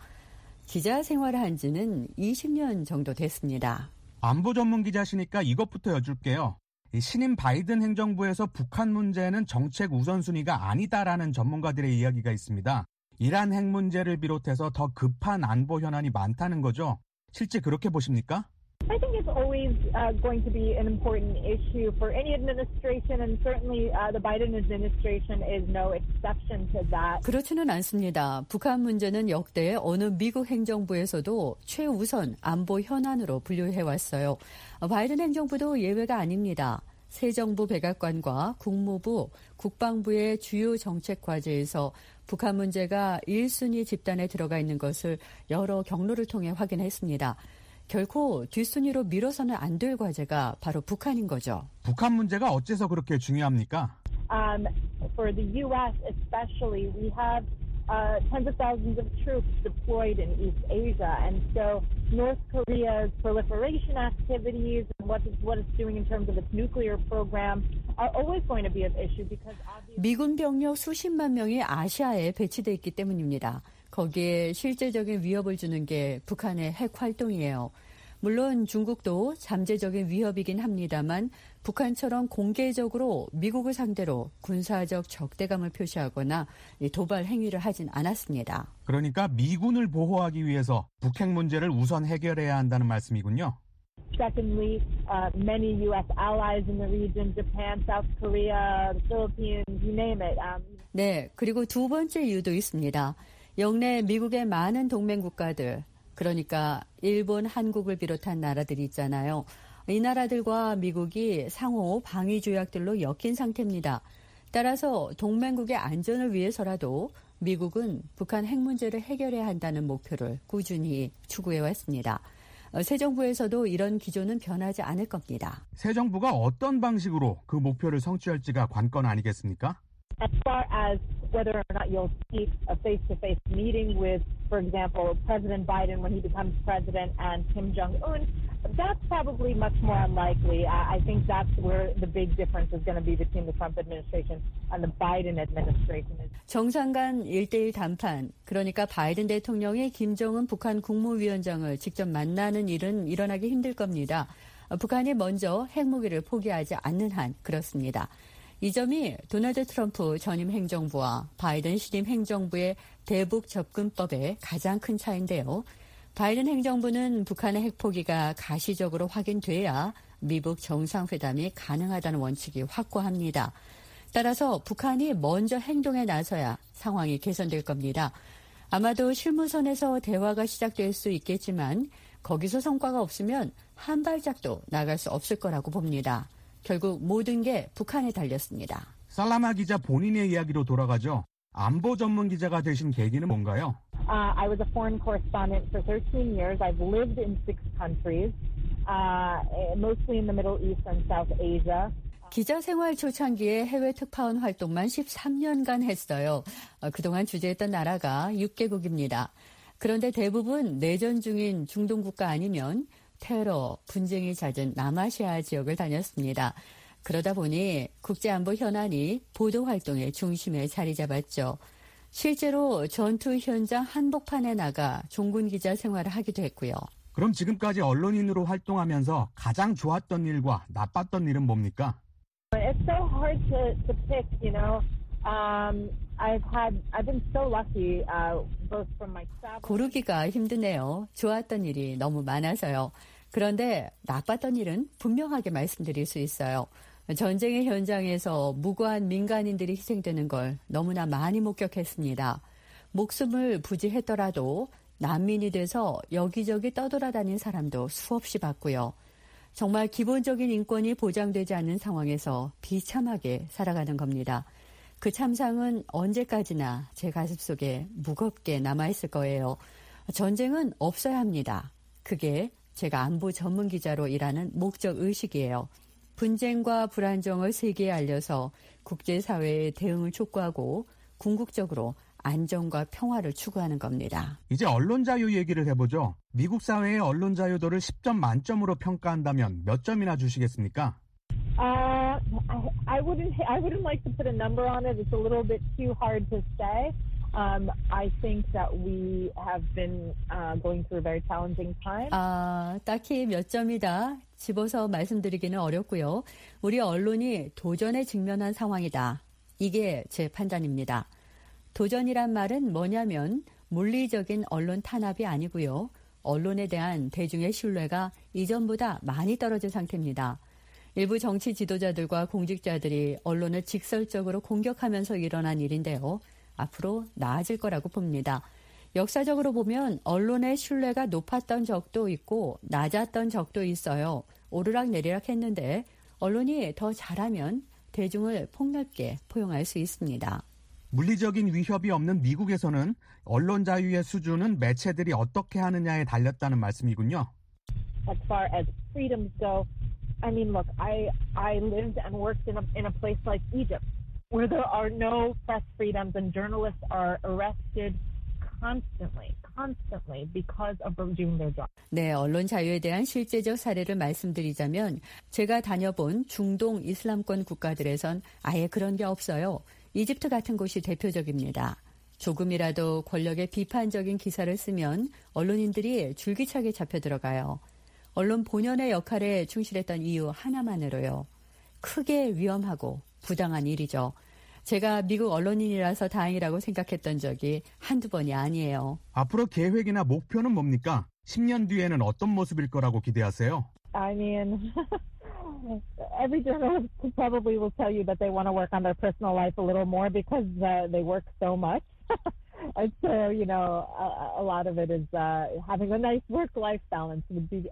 기자 생활을 한 지는 이십 년 정도 됐습니다. 안보 전문 기자시니까 이것부터 여쭐게요. 신임 바이든 행정부에서 북한 문제는 정책 우선순위가 아니다라는 전문가들의 이야기가 있습니다. 이란 핵 문제를 비롯해서 더 급한 안보 현안이 많다는 거죠. 실제 그렇게 보십니까? I think it's always uh, going to be an important issue for any administration, and certainly uh, the Biden administration is no exception to that. 그렇지는 않습니다. 북한 문제는 역대 어느 미국 행정부에서도 최우선 안보 현안으로 분류해왔어요. 바이든 행정부도 예외가 아닙니다. 새 정부 백악관과 국무부, 국방부의 주요 정책 과제에서 북한 문제가 일 순위 집단에 들어가 있는 것을 여러 경로를 통해 확인했습니다. 결코 뒷순위로 밀어서는 안 될 과제가 바로 북한인 거죠. 북한 문제가 어째서 그렇게 중요합니까? Um, for the U S especially, we have uh, tens of thousands of troops deployed in East Asia, and so North Korea's proliferation activities and what it's, what it's doing in terms of its nuclear program are always going to be an issue because obviously 미군 병력 수십만 명이 아시아에 배치돼 있기 때문입니다. 거기에 실제적인 위협을 주는 게 북한의 핵 활동이에요. 물론 중국도 잠재적인 위협이긴 합니다만 북한처럼 공개적으로 미국을 상대로 군사적 적대감을 표시하거나 도발 행위를 하진 않았습니다. 그러니까 미군을 보호하기 위해서 북핵 문제를 우선 해결해야 한다는 말씀이군요. Secondly, uh, many U S allies in the region, Japan, South Korea, the Philippines, you name it. Um, 네, 그리고 두 번째 이유도 있습니다. 영내 미국의 많은 동맹 국가들, 그러니까 일본, 한국을 비롯한 나라들이 있잖아요. 이 나라들과 미국이 상호 방위 조약들로 엮인 상태입니다. 따라서 동맹국의 안전을 위해서라도 미국은 북한 핵 문제를 해결해야 한다는 목표를 꾸준히 추구해왔습니다. 새 정부에서도 이런 기조는 변하지 않을 겁니다. 새 정부가 어떤 방식으로 그 목표를 성취할지가 관건 아니겠습니까? As far as whether or not you'll see a face-to-face meeting with, for example, President Biden when he becomes president and Kim Jong-un, that's probably much more unlikely. I think that's where the big difference is going to be between the Trump administration and the Biden administration. 정상 간 일대일談判, 그러니까 바이든 대통령이 김정은 북한 국무위원장을 직접 만나는 일은 일어나기 힘들 겁니다. 북한이 먼저 핵무기를 포기하지 않는 한 그렇습니다. 이 점이 도널드 트럼프 전임 행정부와 바이든 신임 행정부의 대북 접근법의 가장 큰 차이인데요. 바이든 행정부는 북한의 핵 포기가 가시적으로 확인돼야 미북 정상회담이 가능하다는 원칙이 확고합니다. 따라서 북한이 먼저 행동에 나서야 상황이 개선될 겁니다. 아마도 실무선에서 대화가 시작될 수 있겠지만 거기서 성과가 없으면 한 발짝도 나갈 수 없을 거라고 봅니다. 결국 모든 게 북한에 달렸습니다. 살라마 기자 본인의 이야기로 돌아가죠. 안보 전문 기자가 되신 계기는 뭔가요? Uh, I was a foreign correspondent for thirteen years. I've lived in six countries, uh, mostly in the Middle East and South Asia. 기자 생활 초창기에 해외 특파원 활동만 십삼 년간 했어요. 어, 그동안 주재했던 나라가 육 개국입니다. 그런데 대부분 내전 중인 중동 국가 아니면 테러, 분쟁이 잦은 남아시아 지역을 다녔습니다. 그러다 보니 국제안보 현안이 보도 활동의 중심에 자리 잡았죠. 실제로 전투 현장 한복판에 나가 종군 기자 생활을 하기도 했고요. 그럼 지금까지 언론인으로 활동하면서 가장 좋았던 일과 나빴던 일은 뭡니까? It's so hard to, to pick, you know. Um, I've had, I've been so lucky, uh, both from my travel. 고르기가 힘드네요. 좋았던 일이 너무 많아서요. 그런데 나빴던 일은 분명하게 말씀드릴 수 있어요. 전쟁의 현장에서 무고한 민간인들이 희생되는 걸 너무나 많이 목격했습니다. 목숨을 부지했더라도 난민이 돼서 여기저기 떠돌아다닌 사람도 수없이 봤고요. 정말 기본적인 인권이 보장되지 않는 상황에서 비참하게 살아가는 겁니다. 그 참상은 언제까지나 제 가슴속에 무겁게 남아있을 거예요. 전쟁은 없어야 합니다. 그게 제가 안보 전문 기자로 일하는 목적 의식이에요. 분쟁과 불안정을 세계에 알려서 국제사회의 대응을 촉구하고 궁극적으로 안정과 평화를 추구하는 겁니다. 이제 언론 자유 얘기를 해보죠. 미국 사회의 언론 자유도를 십 점 만점으로 평가한다면 몇 점이나 주시겠습니까? Uh, I, I wouldn't, I wouldn't like to put a number on it. It's a little bit too hard to say. Um, I think that we have been uh, going through a very challenging time. 아, 딱히 몇 점이다 집어서 말씀드리기는 어렵고요. 우리 언론이 도전에 직면한 상황이다. 이게 제 판단입니다. 도전이란 말은 뭐냐면 물리적인 언론 탄압이 아니고요. 언론에 대한 대중의 신뢰가 이전보다 많이 떨어진 상태입니다. 일부 정치 지도자들과 공직자들이 언론을 직설적으로 공격하면서 일어난 일인데요. 앞으로 나아질 거라고 봅니다. 역사적으로 보면 언론의 신뢰가 높았던 적도 있고 낮았던 적도 있어요. 오르락내리락 했는데 언론이 더 잘하면 대중을 폭넓게 포용할 수 있습니다. 물리적인 위협이 없는 미국에서는 언론 자유의 수준은 매체들이 어떻게 하느냐에 달렸다는 말씀이군요. As far as freedoms go, I mean, look, I I lived and worked in a in a place like Egypt, where there are no press freedoms and journalists are arrested constantly, constantly because of doing their job. 네, 언론 자유에 대한 실제적 사례를 말씀드리자면 제가 다녀본 중동 이슬람권 국가들에선 아예 그런 게 없어요. 이집트 같은 곳이 대표적입니다. 조금이라도 권력에 비판적인 기사를 쓰면 언론인들이 줄기차게 잡혀 들어가요. 언론 본연의 역할에 충실했던 이유 하나만으로요. 크게 위험하고 부당한 일이죠. 제가 미국 언론인이라서 다행이라고 생각했던 적이 한두 번이 아니에요. 앞으로 계획이나 목표는 뭡니까? 십 년 뒤에는 어떤 모습일 거라고 기대하세요? I mean, every journalist probably will tell you that they want to work on their personal life a little more because uh, they work so much. And so, you know, a, a lot of it is uh, having a nice work-life balance would be.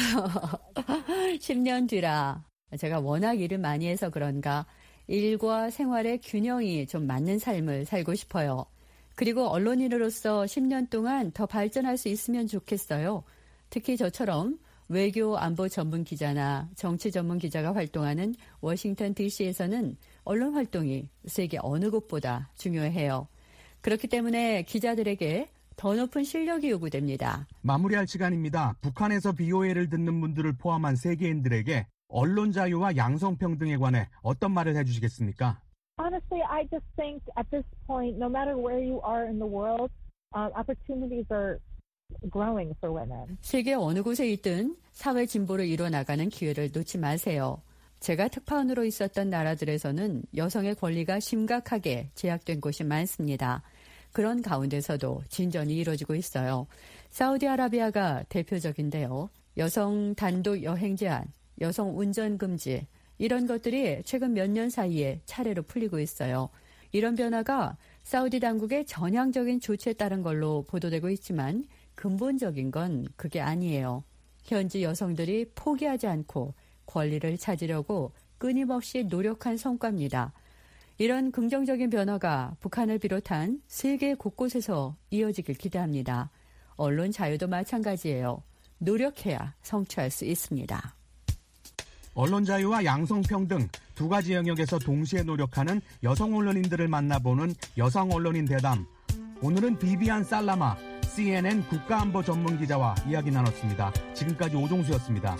십 년 뒤라. 제가 워낙 일을 많이 해서 그런가 일과 생활의 균형이 좀 맞는 삶을 살고 싶어요. 그리고 언론인으로서 십 년 동안 더 발전할 수 있으면 좋겠어요. 특히 저처럼 외교 안보 전문 기자나 정치 전문 기자가 활동하는 워싱턴 디씨에서는 언론 활동이 세계 어느 곳보다 중요해요. 그렇기 때문에 기자들에게 더 높은 실력이 요구됩니다. 마무리할 시간입니다. 북한에서 비오에이를 듣는 분들을 포함한 세계인들에게 언론 자유와 양성평등에 관해 어떤 말을 해주시겠습니까? Honestly, I just think at this point, no matter where you are in the world, uh, opportunities are growing for women. 세계 어느 곳에 있든 사회 진보를 이뤄나가는 기회를 놓지 마세요. 제가 특파원으로 있었던 나라들에서는 여성의 권리가 심각하게 제약된 곳이 많습니다. 그런 가운데서도 진전이 이루어지고 있어요. 사우디아라비아가 대표적인데요. 여성 단독 여행 제한, 여성 운전 금지 이런 것들이 최근 몇 년 사이에 차례로 풀리고 있어요. 이런 변화가 사우디 당국의 전향적인 조치에 따른 걸로 보도되고 있지만 근본적인 건 그게 아니에요. 현지 여성들이 포기하지 않고 권리를 찾으려고 끊임없이 노력한 성과입니다. 이런 긍정적인 변화가 북한을 비롯한 세계 곳곳에서 이어지길 기대합니다. 언론 자유도 마찬가지예요. 노력해야 성취할 수 있습니다. 언론 자유와 양성평등 두 가지 영역에서 동시에 노력하는 여성 언론인들을 만나보는 여성 언론인 대담. 오늘은 비비안 살라마 씨엔엔 국가안보 전문기자와 이야기 나눴습니다. 지금까지 오종수였습니다.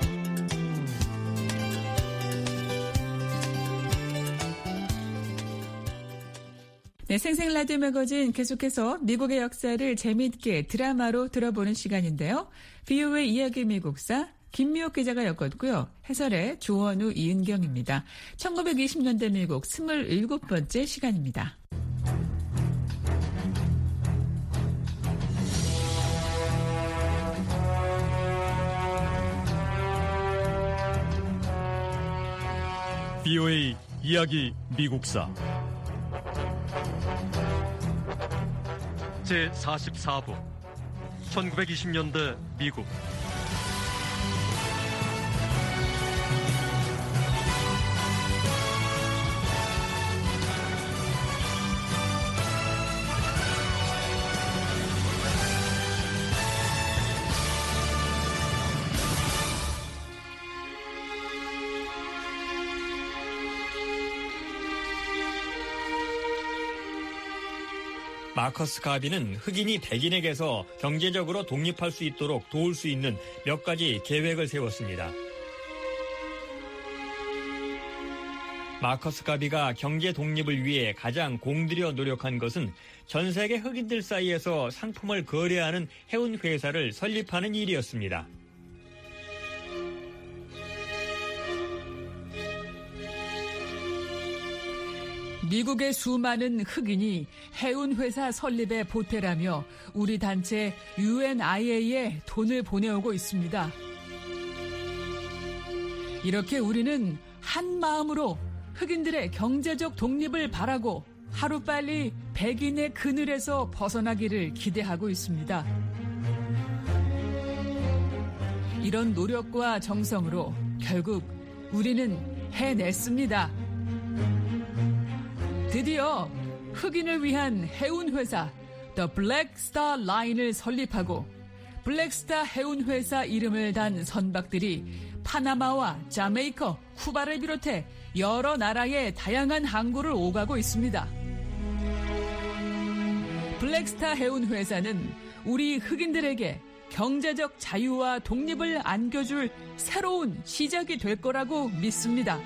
네, 생생 라디오 매거진 계속해서 미국의 역사를 재미있게 드라마로 들어보는 시간인데요. 비오에이 이야기 미국사 김미옥 기자가 엮었고요. 해설의 조원우, 이은경입니다. 천구백이십 년대 미국 스물일곱 번째 시간입니다. 비오에이 이야기 미국사 제사십사 부 천구백이십 년대 미국. 마커스 가비는 흑인이 백인에게서 경제적으로 독립할 수 있도록 도울 수 있는 몇 가지 계획을 세웠습니다. 마커스 가비가 경제 독립을 위해 가장 공들여 노력한 것은 전 세계 흑인들 사이에서 상품을 거래하는 해운 회사를 설립하는 일이었습니다. 미국의 수많은 흑인이 해운회사 설립에 보태라며 우리 단체 유엔아이에이에 돈을 보내오고 있습니다. 이렇게 우리는 한 마음으로 흑인들의 경제적 독립을 바라고 하루빨리 백인의 그늘에서 벗어나기를 기대하고 있습니다. 이런 노력과 정성으로 결국 우리는 해냈습니다. 드디어 흑인을 위한 해운회사 The Black Star Line을 설립하고 블랙스타 해운회사 이름을 단 선박들이 파나마와 자메이카, 쿠바를 비롯해 여러 나라의 다양한 항구를 오가고 있습니다. 블랙스타 해운회사는 우리 흑인들에게 경제적 자유와 독립을 안겨줄 새로운 시작이 될 거라고 믿습니다.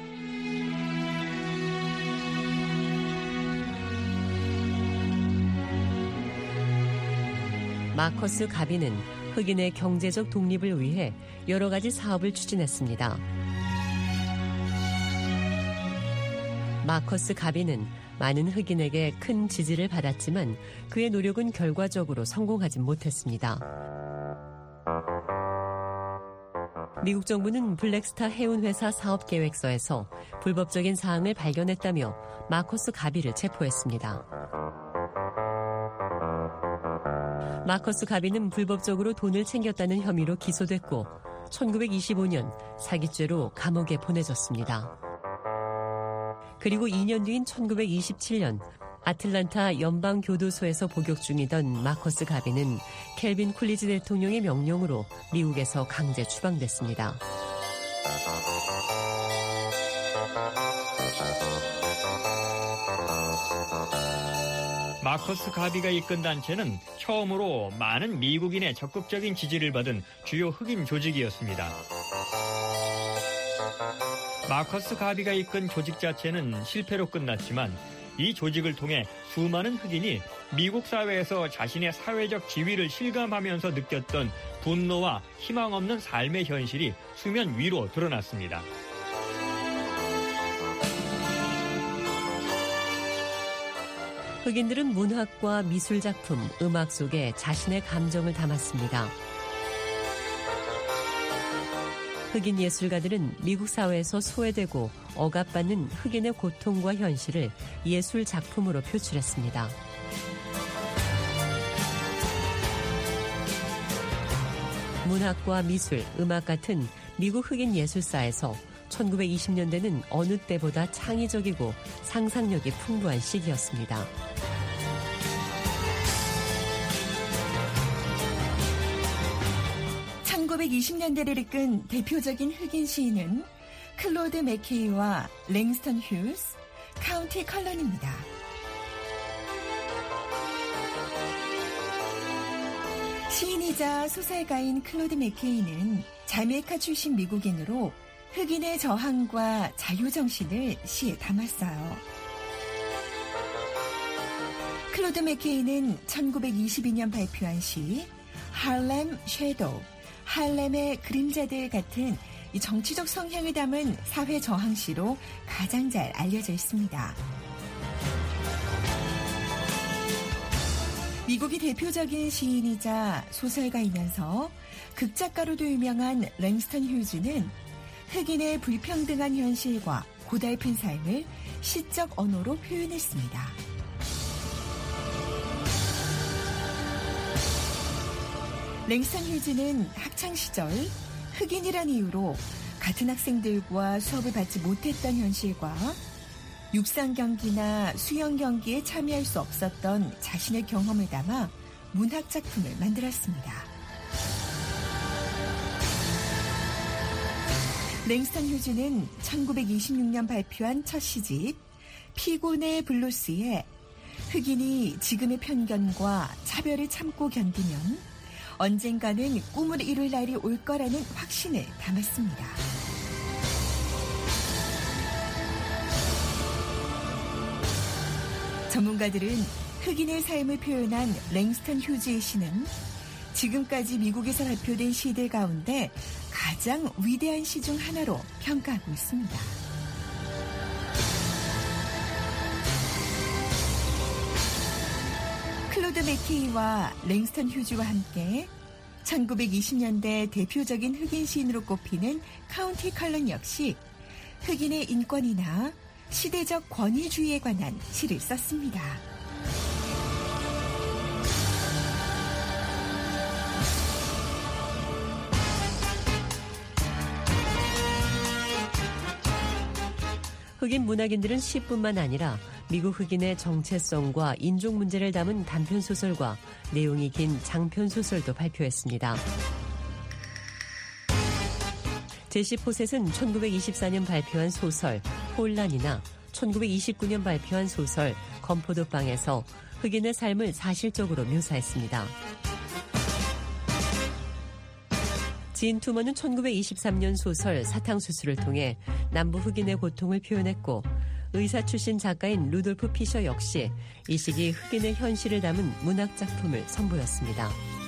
마커스 가비는 흑인의 경제적 독립을 위해 여러 가지 사업을 추진했습니다. 마커스 가비는 많은 흑인에게 큰 지지를 받았지만 그의 노력은 결과적으로 성공하지 못했습니다. 미국 정부는 블랙스타 해운회사 사업계획서에서 불법적인 사항을 발견했다며 마커스 가비를 체포했습니다. 마커스 가비는 불법적으로 돈을 챙겼다는 혐의로 기소됐고 천구백이십오 년 사기죄로 감옥에 보내졌습니다. 그리고 이 년 뒤인 천구백이십칠 년 아틀란타 연방교도소에서 복역 중이던 마커스 가비는 켈빈 쿨리지 대통령의 명령으로 미국에서 강제 추방됐습니다. 마커스 가비가 이끈 단체는 처음으로 많은 미국인의 적극적인 지지를 받은 주요 흑인 조직이었습니다. 마커스 가비가 이끈 조직 자체는 실패로 끝났지만 이 조직을 통해 수많은 흑인이 미국 사회에서 자신의 사회적 지위를 실감하면서 느꼈던 분노와 희망 없는 삶의 현실이 수면 위로 드러났습니다. 흑인들은 문학과 미술 작품, 음악 속에 자신의 감정을 담았습니다. 흑인 예술가들은 미국 사회에서 소외되고 억압받는 흑인의 고통과 현실을 예술 작품으로 표출했습니다. 문학과 미술, 음악 같은 미국 흑인 예술사에서 천구백이십 년대는 어느 때보다 창의적이고 상상력이 풍부한 시기였습니다. 천구백이십 년대를 이끈 대표적인 흑인 시인은 클로드 맥케이와 랭스턴 휴스, 카운티 컬런입니다. 시인이자 소설가인 클로드 맥케이는 자메이카 출신 미국인으로 흑인의 저항과 자유정신을 시에 담았어요. 클로드 맥케이는 천구백이십이 년 발표한 시 할렘 섀도우, 할렘의 그림자들 같은 이 정치적 성향을 담은 사회 저항시로 가장 잘 알려져 있습니다. 미국의 대표적인 시인이자 소설가이면서 극작가로도 유명한 랭스턴 휴즈는 흑인의 불평등한 현실과 고달픈 삶을 시적 언어로 표현했습니다. 랭스턴 휴즈는 학창시절 흑인이란 이유로 같은 학생들과 수업을 받지 못했던 현실과 육상 경기나 수영 경기에 참여할 수 없었던 자신의 경험을 담아 문학 작품을 만들었습니다. 랭스턴 휴즈는 천구백이십육 년 발표한 첫 시집 피곤의 블루스에 흑인이 지금의 편견과 차별을 참고 견디면 언젠가는 꿈을 이룰 날이 올 거라는 확신을 담았습니다. 전문가들은 흑인의 삶을 표현한 랭스턴 휴즈의 시는 지금까지 미국에서 발표된 시들 가운데 가장 위대한 시 중 하나로 평가하고 있습니다. 클로드 맥케이와 랭스턴 휴즈와 함께 천구백이십 년대 대표적인 흑인 시인으로 꼽히는 카운티 컬런 역시 흑인의 인권이나 시대적 권위주의에 관한 시를 썼습니다. 흑인 문학인들은 시뿐만 아니라 미국 흑인의 정체성과 인종 문제를 담은 단편소설과 내용이 긴 장편소설도 발표했습니다. 제시 포셋은 천구백이십사 년 발표한 소설 혼란이나 천구백이십구 년 발표한 소설 건포도방에서 흑인의 삶을 사실적으로 묘사했습니다. 진 투머는 천구백이십삼 년 소설 사탕수수를 통해 남부 흑인의 고통을 표현했고 의사 출신 작가인 루돌프 피셔 역시 이 시기 흑인의 현실을 담은 문학 작품을 선보였습니다.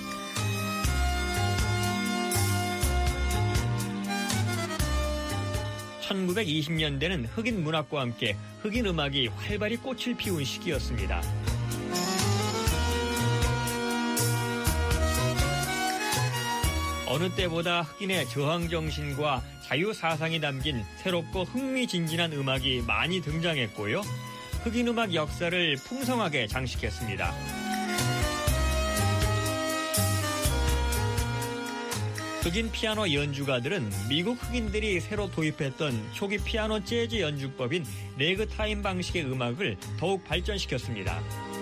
천구백이십 년대는 흑인 문학과 함께 흑인 음악이 활발히 꽃을 피운 시기였습니다. 어느 때보다 흑인의 저항정신과 자유사상이 담긴 새롭고 흥미진진한 음악이 많이 등장했고요. 흑인 음악 역사를 풍성하게 장식했습니다. 흑인 피아노 연주가들은 미국 흑인들이 새로 도입했던 초기 피아노 재즈 연주법인 레그타임 방식의 음악을 더욱 발전시켰습니다.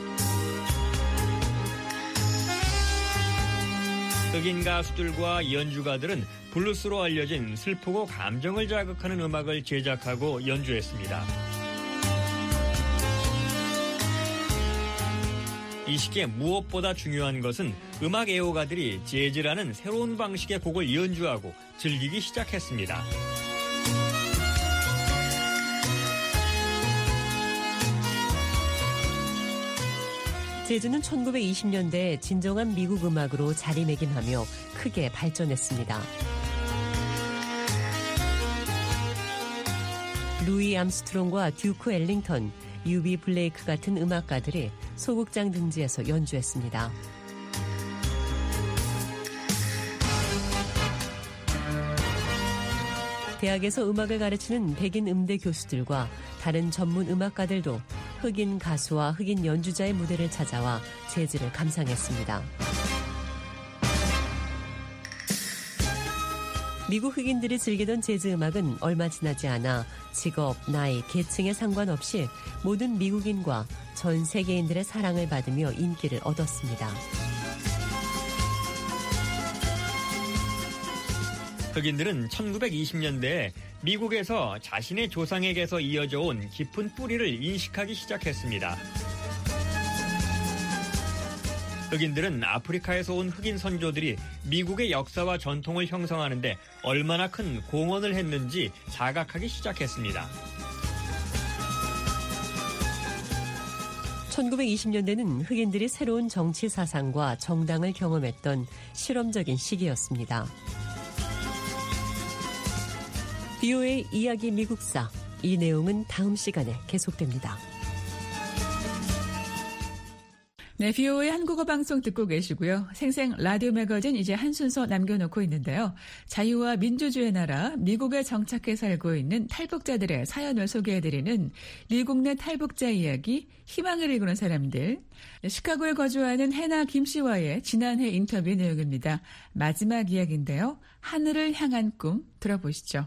흑인 가수들과 연주가들은 블루스로 알려진 슬프고 감정을 자극하는 음악을 제작하고 연주했습니다. 이 시기에 무엇보다 중요한 것은 음악 애호가들이 재즈라는 새로운 방식의 곡을 연주하고 즐기기 시작했습니다. 재즈는 천구백이십 년대 진정한 미국 음악으로 자리매김하며 크게 발전했습니다. 루이 암스트롱과 듀크 엘링턴, 유비 블레이크 같은 음악가들이 소극장 등지에서 연주했습니다. 대학에서 음악을 가르치는 백인 음대 교수들과 다른 전문 음악가들도 흑인 가수와 흑인 연주자의 무대를 찾아와 재즈를 감상했습니다. 미국 흑인들이 즐기던 재즈 음악은 얼마 지나지 않아 직업, 나이, 계층에 상관없이 모든 미국인과 전 세계인들의 사랑을 받으며 인기를 얻었습니다. 흑인들은 천구백이십 년대에 미국에서 자신의 조상에게서 이어져 온 깊은 뿌리를 인식하기 시작했습니다. 흑인들은 아프리카에서 온 흑인 선조들이 미국의 역사와 전통을 형성하는 데 얼마나 큰 공헌을 했는지 자각하기 시작했습니다. 천구백이십 년대는 흑인들이 새로운 정치 사상과 정당을 경험했던 실험적인 시기였습니다. 비오에이 이야기 미국사, 이 내용은 다음 시간에 계속됩니다. 네, 비오에이 한국어 방송 듣고 계시고요. 생생 라디오 매거진 이제 한 순서 남겨놓고 있는데요. 자유와 민주주의 나라 미국에 정착해 살고 있는 탈북자들의 사연을 소개해드리는 미국 내 탈북자 이야기, 희망을 이루는 사람들. 시카고에 거주하는 해나 김 씨와의 지난해 인터뷰 내용입니다. 마지막 이야기인데요. 하늘을 향한 꿈 들어보시죠.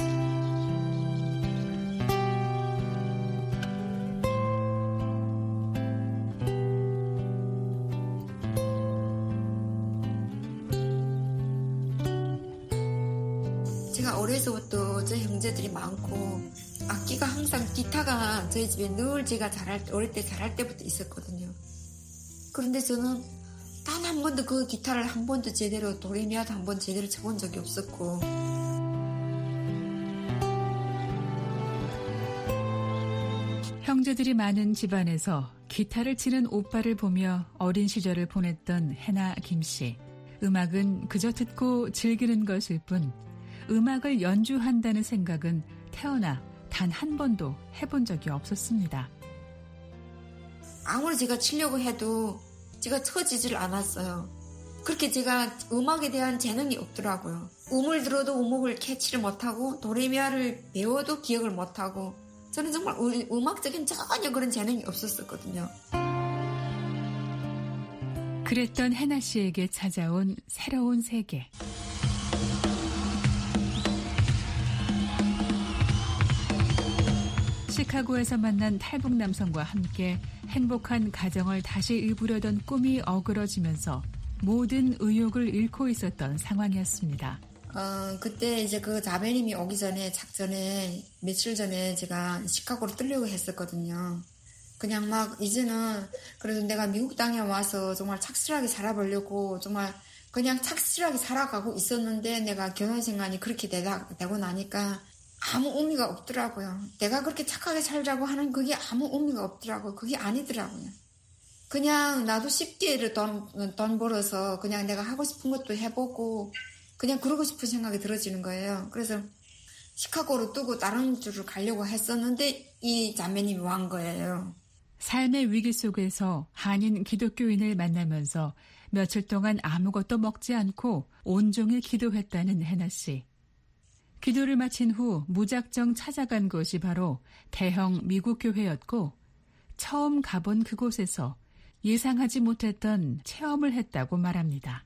제가 어려서부터 저희 형제들이 많고 악기가 항상 기타가 저희 집에 늘 제가 자랄 어릴 때 자랄 때부터 있었거든요. 그런데 저는 단 한 번도 그 기타를 한 번도 제대로 도레미아도 한 번 제대로 쳐본 적이 없었고 형제들이 많은 집안에서 기타를 치는 오빠를 보며 어린 시절을 보냈던 해나 김 씨. 음악은 그저 듣고 즐기는 것일 뿐 음악을 연주한다는 생각은 태어나 단 한 번도 해본 적이 없었습니다. 아무리 제가 치려고 해도 제가 쳐지질 않았어요. 그렇게 제가 음악에 대한 재능이 없더라고요. 음을 들어도 음악을 캐치를 못하고 도레미아를 배워도 기억을 못하고 저는 정말 음악적인 전혀 그런 재능이 없었었거든요. 그랬던 해나 씨에게 찾아온 새로운 세계. 시카고에서 만난 탈북 남성과 함께 행복한 가정을 다시 이루려던 꿈이 어그러지면서 모든 의욕을 잃고 있었던 상황이었습니다. 어, 그때 이제 그 자매님이 오기 전에 작전에 며칠 전에 제가 시카고로 뜨려고 했었거든요. 그냥 막 이제는 그래도 내가 미국 땅에 와서 정말 착실하게 살아보려고 정말 그냥 착실하게 살아가고 있었는데 내가 결혼 생활이 그렇게 되다, 되고 나니까 아무 의미가 없더라고요. 내가 그렇게 착하게 살자고 하는 그게 아무 의미가 없더라고요. 그게 아니더라고요. 그냥 나도 쉽게 돈, 돈 벌어서 그냥 내가 하고 싶은 것도 해보고 그냥 그러고 싶은 생각이 들어지는 거예요. 그래서 시카고로 뜨고 다른 주를 가려고 했었는데 이 자매님이 완 거예요. 삶의 위기 속에서 한인 기독교인을 만나면서 며칠 동안 아무것도 먹지 않고 온종일 기도했다는 해나 씨. 기도를 마친 후 무작정 찾아간 곳이 바로 대형 미국 교회였고 처음 가본 그곳에서 예상하지 못했던 체험을 했다고 말합니다.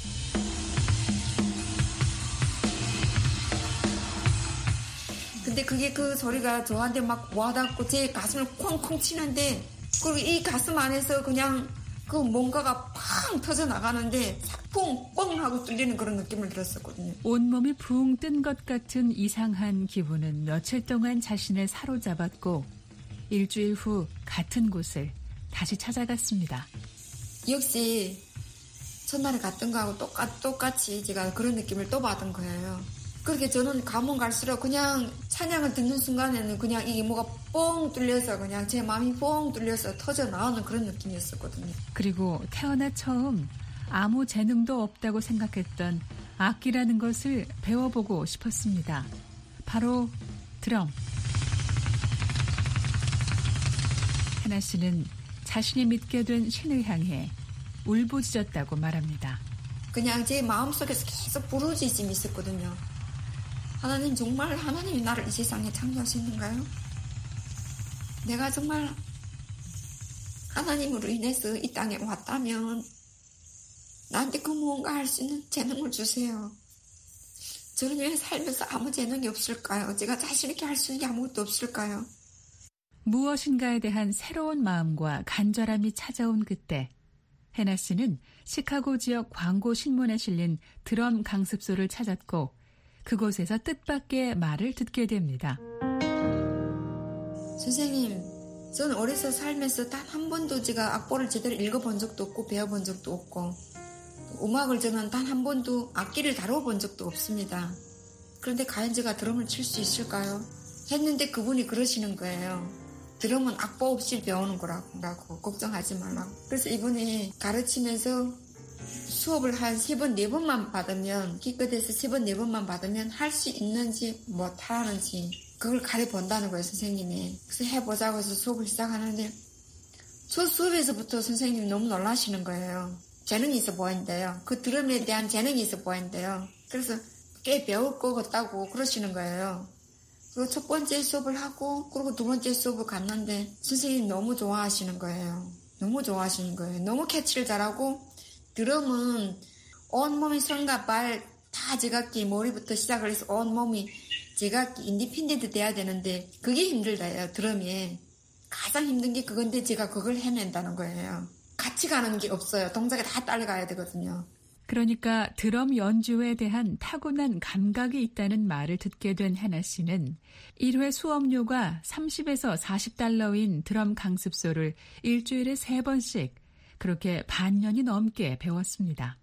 근데 그게 그 소리가 저한테 막 와닿고 제 가슴을 콩콩 치는데 그리고 이 가슴 안에서 그냥 그 뭔가가 팡 터져나가는데 쿵 뻥 하고 뚫리는 그런 느낌을 들었었거든요. 온몸이 붕 뜬 것 같은 이상한 기분은 며칠 동안 자신을 사로잡았고 일주일 후 같은 곳을 다시 찾아갔습니다. 역시 첫날에 갔던 거하고 똑같, 똑같이 제가 그런 느낌을 또 받은 거예요. 그렇게 저는 가면 갈수록 그냥 찬양을 듣는 순간에는 그냥 이게 뭐가 뻥 뚫려서 그냥 제 마음이 뻥 뚫려서 터져 나오는 그런 느낌이었었거든요. 그리고 태어나 처음 아무 재능도 없다고 생각했던 악기라는 것을 배워보고 싶었습니다. 바로 드럼. 해나 씨는 자신이 믿게 된 신을 향해 울부짖었다고 말합니다. 그냥 제 마음속에서 계속 부르짖음이 있었거든요. 하나님, 정말 하나님이 나를 이 세상에 창조하셨는가요? 내가 정말 하나님으로 인해서 이 땅에 왔다면 나한테 그 무언가 할 수 있는 재능을 주세요. 저는 왜 살면서 아무 재능이 없을까요? 제가 자신 있게 할 수 있는 게 아무것도 없을까요? 무엇인가에 대한 새로운 마음과 간절함이 찾아온 그때 해나 씨는 시카고 지역 광고 신문에 실린 드럼 강습소를 찾았고 그곳에서 뜻밖의 말을 듣게 됩니다. 선생님, 저는 어려서 살면서 단 한 번도 제가 악보를 제대로 읽어본 적도 없고 배워본 적도 없고 음악을 저는 단 한 번도 악기를 다뤄본 적도 없습니다. 그런데 과연 제가 드럼을 칠 수 있을까요? 했는데 그분이 그러시는 거예요. 드럼은 악보 없이 배우는 거라고 라고, 걱정하지 말라고. 그래서 이분이 가르치면서 수업을 한 세 번, 네 번만 받으면 기껏해서 세 번, 네 번만 받으면 할 수 있는지 못하는지 그걸 가려본다는 거예요, 선생님이. 그래서 해보자고 해서 수업을 시작하는데 저 수업에서부터 선생님이 너무 놀라시는 거예요. 재능이 있어 보인대요. 그 드럼에 대한 재능이 있어 보인대요. 그래서 꽤 배울 것 같다고 그러시는 거예요. 그리고 첫 번째 수업을 하고 그리고 두 번째 수업을 갔는데 선생님이 너무 좋아하시는 거예요. 너무 좋아하시는 거예요. 너무 캐치를 잘하고 드럼은 온몸이 손과 발 다 제각기 머리부터 시작을 해서 온몸이 제각기 인디펜던트 돼야 되는데 그게 힘들다요. 드럼이. 가장 힘든 게 그건데 제가 그걸 해낸다는 거예요. 같이 가는 게 없어요. 동작에 다 따라가야 되거든요. 그러니까 드럼 연주에 대한 타고난 감각이 있다는 말을 듣게 된 해나 씨는 일 회 수업료가 삼십에서 사십 달러인 드럼 강습소를 일주일에 세 번씩 그렇게 반년이 넘게 배웠습니다.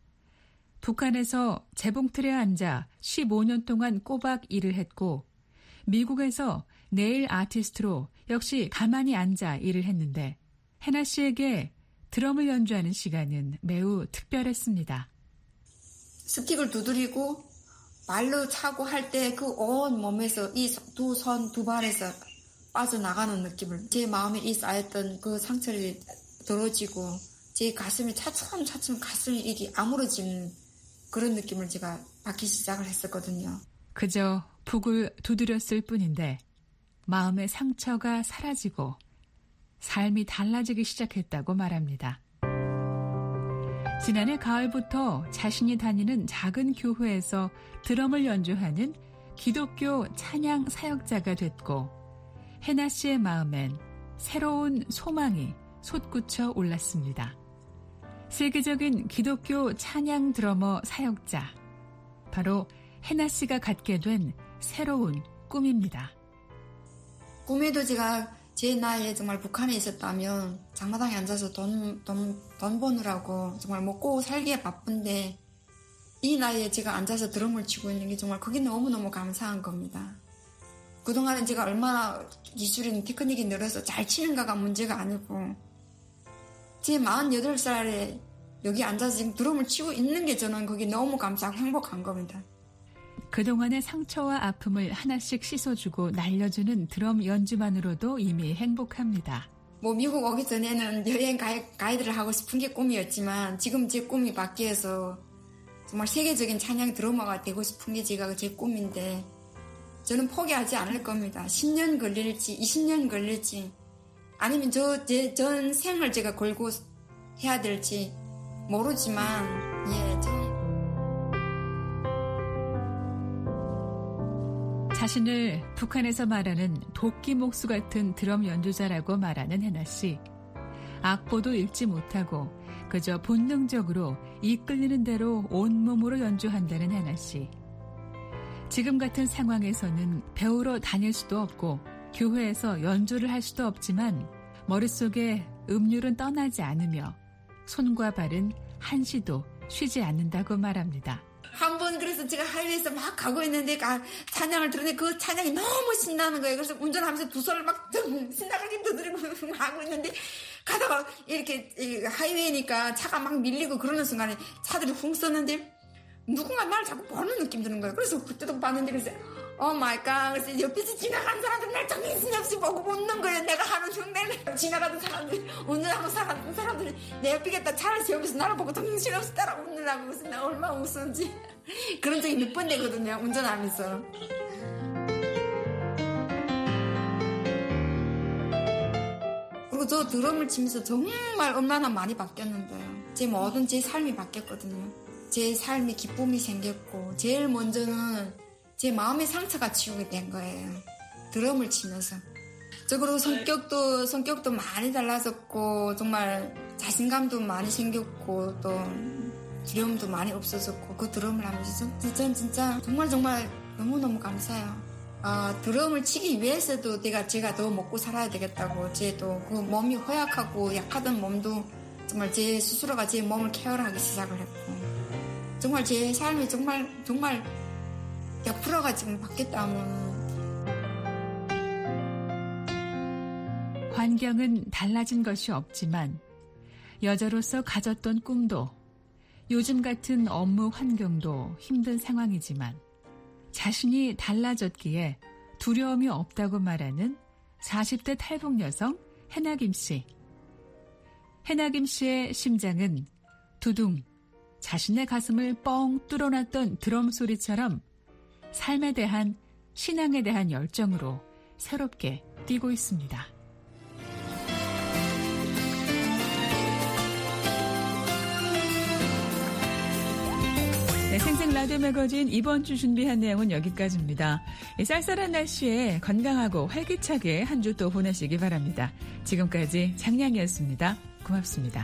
북한에서 재봉틀에 앉아 십오 년 동안 꼬박 일을 했고 미국에서 네일 아티스트로 역시 가만히 앉아 일을 했는데 해나 씨에게 드럼을 연주하는 시간은 매우 특별했습니다. 스틱을 두드리고 발로 차고 할 때 그 온 몸에서 이 두 손, 두 발에서 빠져나가는 느낌을 제 마음에 이 쌓였던 그 상처를 덜어지고 제 가슴이 차츰차츰 가슴이 이게 아물어지는 그런 느낌을 제가 받기 시작을 했었거든요. 그저 북을 두드렸을 뿐인데 마음의 상처가 사라지고 삶이 달라지기 시작했다고 말합니다. 지난해 가을부터 자신이 다니는 작은 교회에서 드럼을 연주하는 기독교 찬양 사역자가 됐고 해나 씨의 마음엔 새로운 소망이 솟구쳐 올랐습니다. 세계적인 기독교 찬양 드러머 사역자, 바로 해나 씨가 갖게 된 새로운 꿈입니다. 꿈에도 제가 제 나이에 정말 북한에 있었다면 장마당에 앉아서 돈, 돈, 돈 버느라고 정말 먹고 살기에 바쁜데 이 나이에 제가 앉아서 드럼을 치고 있는 게 정말 그게 너무너무 감사한 겁니다. 그동안은 제가 얼마나 기술이 테크닉이 늘어서 잘 치는가가 문제가 아니고 제 마흔여덟 살에 여기 앉아서 지금 드럼을 치고 있는 게 저는 그게 너무 감사하고 행복한 겁니다. 그동안의 상처와 아픔을 하나씩 씻어주고 날려주는 드럼 연주만으로도 이미 행복합니다. 뭐 미국 오기 전에는 여행 가이, 가이드를 하고 싶은 게 꿈이었지만 지금 제 꿈이 바뀌어서 정말 세계적인 찬양 드러머가 되고 싶은 게 제가 제 꿈인데 저는 포기하지 않을 겁니다. 십 년 걸릴지 이십 년 걸릴지 아니면 저 제 전 생을 제가 걸고 해야 될지 모르지만 예, 저 자신을 북한에서 말하는 도끼 목수 같은 드럼 연주자라고 말하는 해나 씨. 악보도 읽지 못하고 그저 본능적으로 이끌리는 대로 온몸으로 연주한다는 해나 씨. 지금 같은 상황에서는 배우러 다닐 수도 없고 교회에서 연주를 할 수도 없지만 머릿속에 음률은 떠나지 않으며 손과 발은 한시도 쉬지 않는다고 말합니다. 한 번 그래서 제가 하이웨이에서 막 가고 있는데 가, 찬양을 들었는데 그 찬양이 너무 신나는 거예요. 그래서 운전하면서 두 손을 막 신나게 두드리고 하고 있는데 가다가 이렇게 하이웨이니까 차가 막 밀리고 그러는 순간에 차들이 훅 쏘는데 누군가 나를 자꾸 보는 느낌 드는 거예요. 그래서 그때도 봤는데 그래서 오 마이 갓. 그래서 옆에서 지나가는 사람들 날 정신없이 보고 웃는 거예요. 내가 하는 흉내를 지나가던 사람들 운전하고 살았던 사람들이 내 옆에 딱 차를 세우면서 나를 보고 정신없이 따라 웃느라고 그래서 내가 얼마나 웃었는지 그런 적이 몇 번 되거든요. 운전하면서. 그리고 저 드럼을 치면서 정말 얼마나 많이 바뀌었는데요. 제 모든 제 삶이 바뀌었거든요. 제 삶에 기쁨이 생겼고 제일 먼저는 제 마음의 상처가 치우게 된 거예요. 드럼을 치면서. 적으로 성격도 성격도 많이 달라졌고 정말 자신감도 많이 생겼고 또 두려움도 많이 없어졌고 그 드럼을 하면서 전 진짜 정말 정말 너무너무 감사해요. 어, 드럼을 치기 위해서도 내가 제가 더 먹고 살아야 되겠다고 제 또 그 몸이 허약하고 약하던 몸도 정말 제 스스로가 제 몸을 케어하기 시작을 했고 정말 제 삶이 정말 정말 백 퍼센트가 지금 바뀌었다면 환경은 달라진 것이 없지만 여자로서 가졌던 꿈도 요즘 같은 업무 환경도 힘든 상황이지만 자신이 달라졌기에 두려움이 없다고 말하는 사십 대 탈북 여성 해나김 씨. 해나김 씨의 심장은 두둥 자신의 가슴을 뻥 뚫어놨던 드럼 소리처럼 삶에 대한 신앙에 대한 열정으로 새롭게 뛰고 있습니다. 네, 생생 라디오 매거진 이번 주 준비한 내용은 여기까지입니다. 쌀쌀한 날씨에 건강하고 활기차게 한 주 또 보내시기 바랍니다. 지금까지 장량이었습니다. 고맙습니다.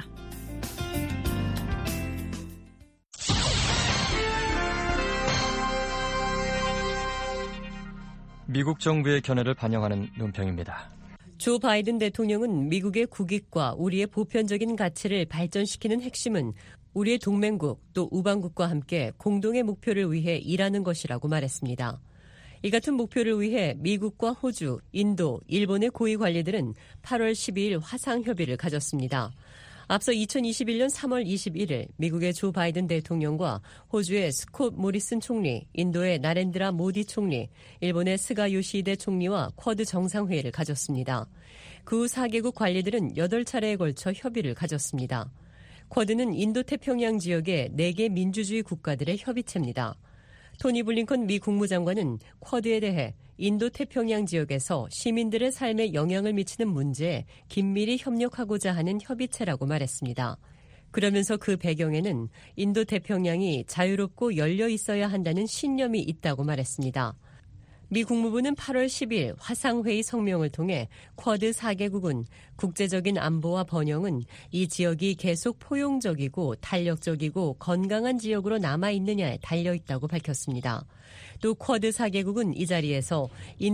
미국 정부의 견해를 반영하는 논평입니다. 조 바이든 대통령은 미국의 국익과 우리의 보편적인 가치를 발전시키는 핵심은 우리의 동맹국 또 우방국과 함께 공동의 목표를 위해 일하는 것이라고 말했습니다. 이 같은 목표를 위해 미국과 호주, 인도, 일본의 고위 관리들은 팔월 십이일 화상협의를 가졌습니다. 앞서 이천이십일 년 삼월 이십일일 미국의 조 바이든 대통령과 호주의 스콧 모리슨 총리, 인도의 나렌드라 모디 총리, 일본의 스가 요시히데 총리와 쿼드 정상회의를 가졌습니다. 그 후 사 개국 관리들은 여덟 차례에 걸쳐 협의를 가졌습니다. 쿼드는 인도태평양 지역의 네 개 민주주의 국가들의 협의체입니다. 토니 블링컨 미 국무장관은 쿼드에 대해 인도태평양 지역에서 시민들의 삶에 영향을 미치는 문제에 긴밀히 협력하고자 하는 협의체라고 말했습니다. 그러면서 그 배경에는 인도태평양이 자유롭고 열려 있어야 한다는 신념이 있다고 말했습니다. 미 국무부는 팔월 십일 화상회의 성명을 통해 쿼드 사 개국은 국제적인 안보와 번영은 이 지역이 계속 포용적이고 탄력적이고 건강한 지역으로 남아있느냐에 달려있다고 밝혔습니다. 또 쿼드 사 개국은 이 자리에서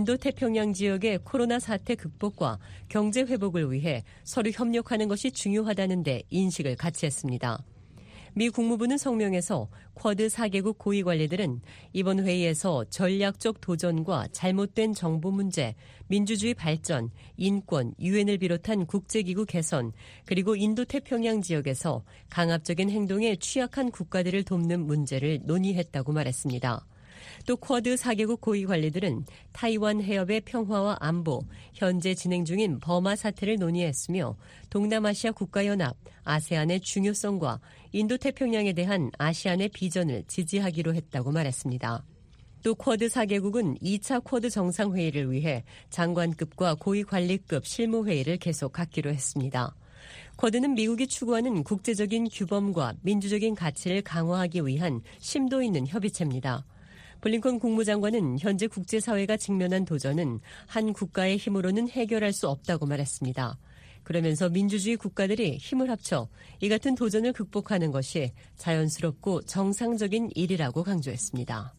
인도태평양 지역의 코로나 사태 극복과 경제 회복을 위해 서로 협력하는 것이 중요하다는 데 인식을 같이 했습니다. 미 국무부는 성명에서 쿼드 사 개국 고위 관리들은 이번 회의에서 전략적 도전과 잘못된 정보 문제, 민주주의 발전, 인권, 유엔을 비롯한 국제기구 개선, 그리고 인도태평양 지역에서 강압적인 행동에 취약한 국가들을 돕는 문제를 논의했다고 말했습니다. 또 쿼드 사 개국 고위 관리들은 타이완 해협의 평화와 안보, 현재 진행 중인 버마 사태를 논의했으며 동남아시아 국가연합, 아세안의 중요성과 인도태평양에 대한 아시안의 비전을 지지하기로 했다고 말했습니다. 또 쿼드 사 개국은 이 차 쿼드 정상회의를 위해 장관급과 고위 관리급 실무회의를 계속 갖기로 했습니다. 쿼드는 미국이 추구하는 국제적인 규범과 민주적인 가치를 강화하기 위한 심도 있는 협의체입니다. 블링컨 국무장관은 현재 국제사회가 직면한 도전은 한 국가의 힘으로는 해결할 수 없다고 말했습니다. 그러면서 민주주의 국가들이 힘을 합쳐 이 같은 도전을 극복하는 것이 자연스럽고 정상적인 일이라고 강조했습니다.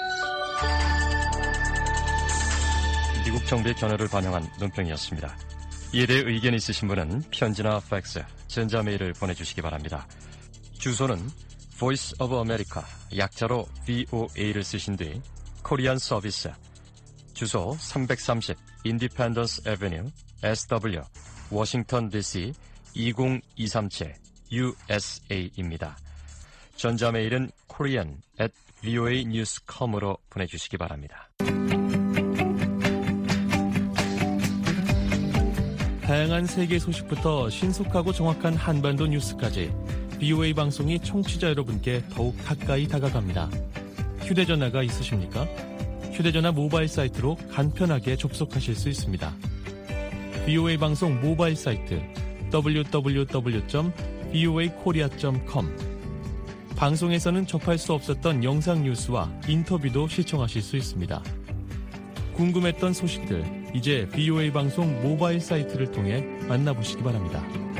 미국 정부의 견해를 반영한 논평이었습니다. 이에 대해 의견이 있으신 분은 편지나 팩스, 전자메일을 보내주시기 바랍니다. 주소는 Voice of America, 약자로 브이오에이를 쓰신 뒤 코리안 서비스, 주소 삼백삼십 Independence Avenue, 에스더블유, 워싱턴 디씨 이공이삼칠 유에스에이입니다. 전자메일은 korean at voa news dot com으로 보내주시기 바랍니다. 다양한 세계 소식부터 신속하고 정확한 한반도 뉴스까지 브이오에이 방송이 청취자 여러분께 더욱 가까이 다가갑니다. 휴대전화가 있으십니까? 휴대전화 모바일 사이트로 간편하게 접속하실 수 있습니다. 브이오에이 방송 모바일 사이트 더블유 더블유 더블유 점 브이오에이 코리아 점 컴 방송에서는 접할 수 없었던 영상 뉴스와 인터뷰도 시청하실 수 있습니다. 궁금했던 소식들, 이제 비오에이 방송 모바일 사이트를 통해 만나보시기 바랍니다.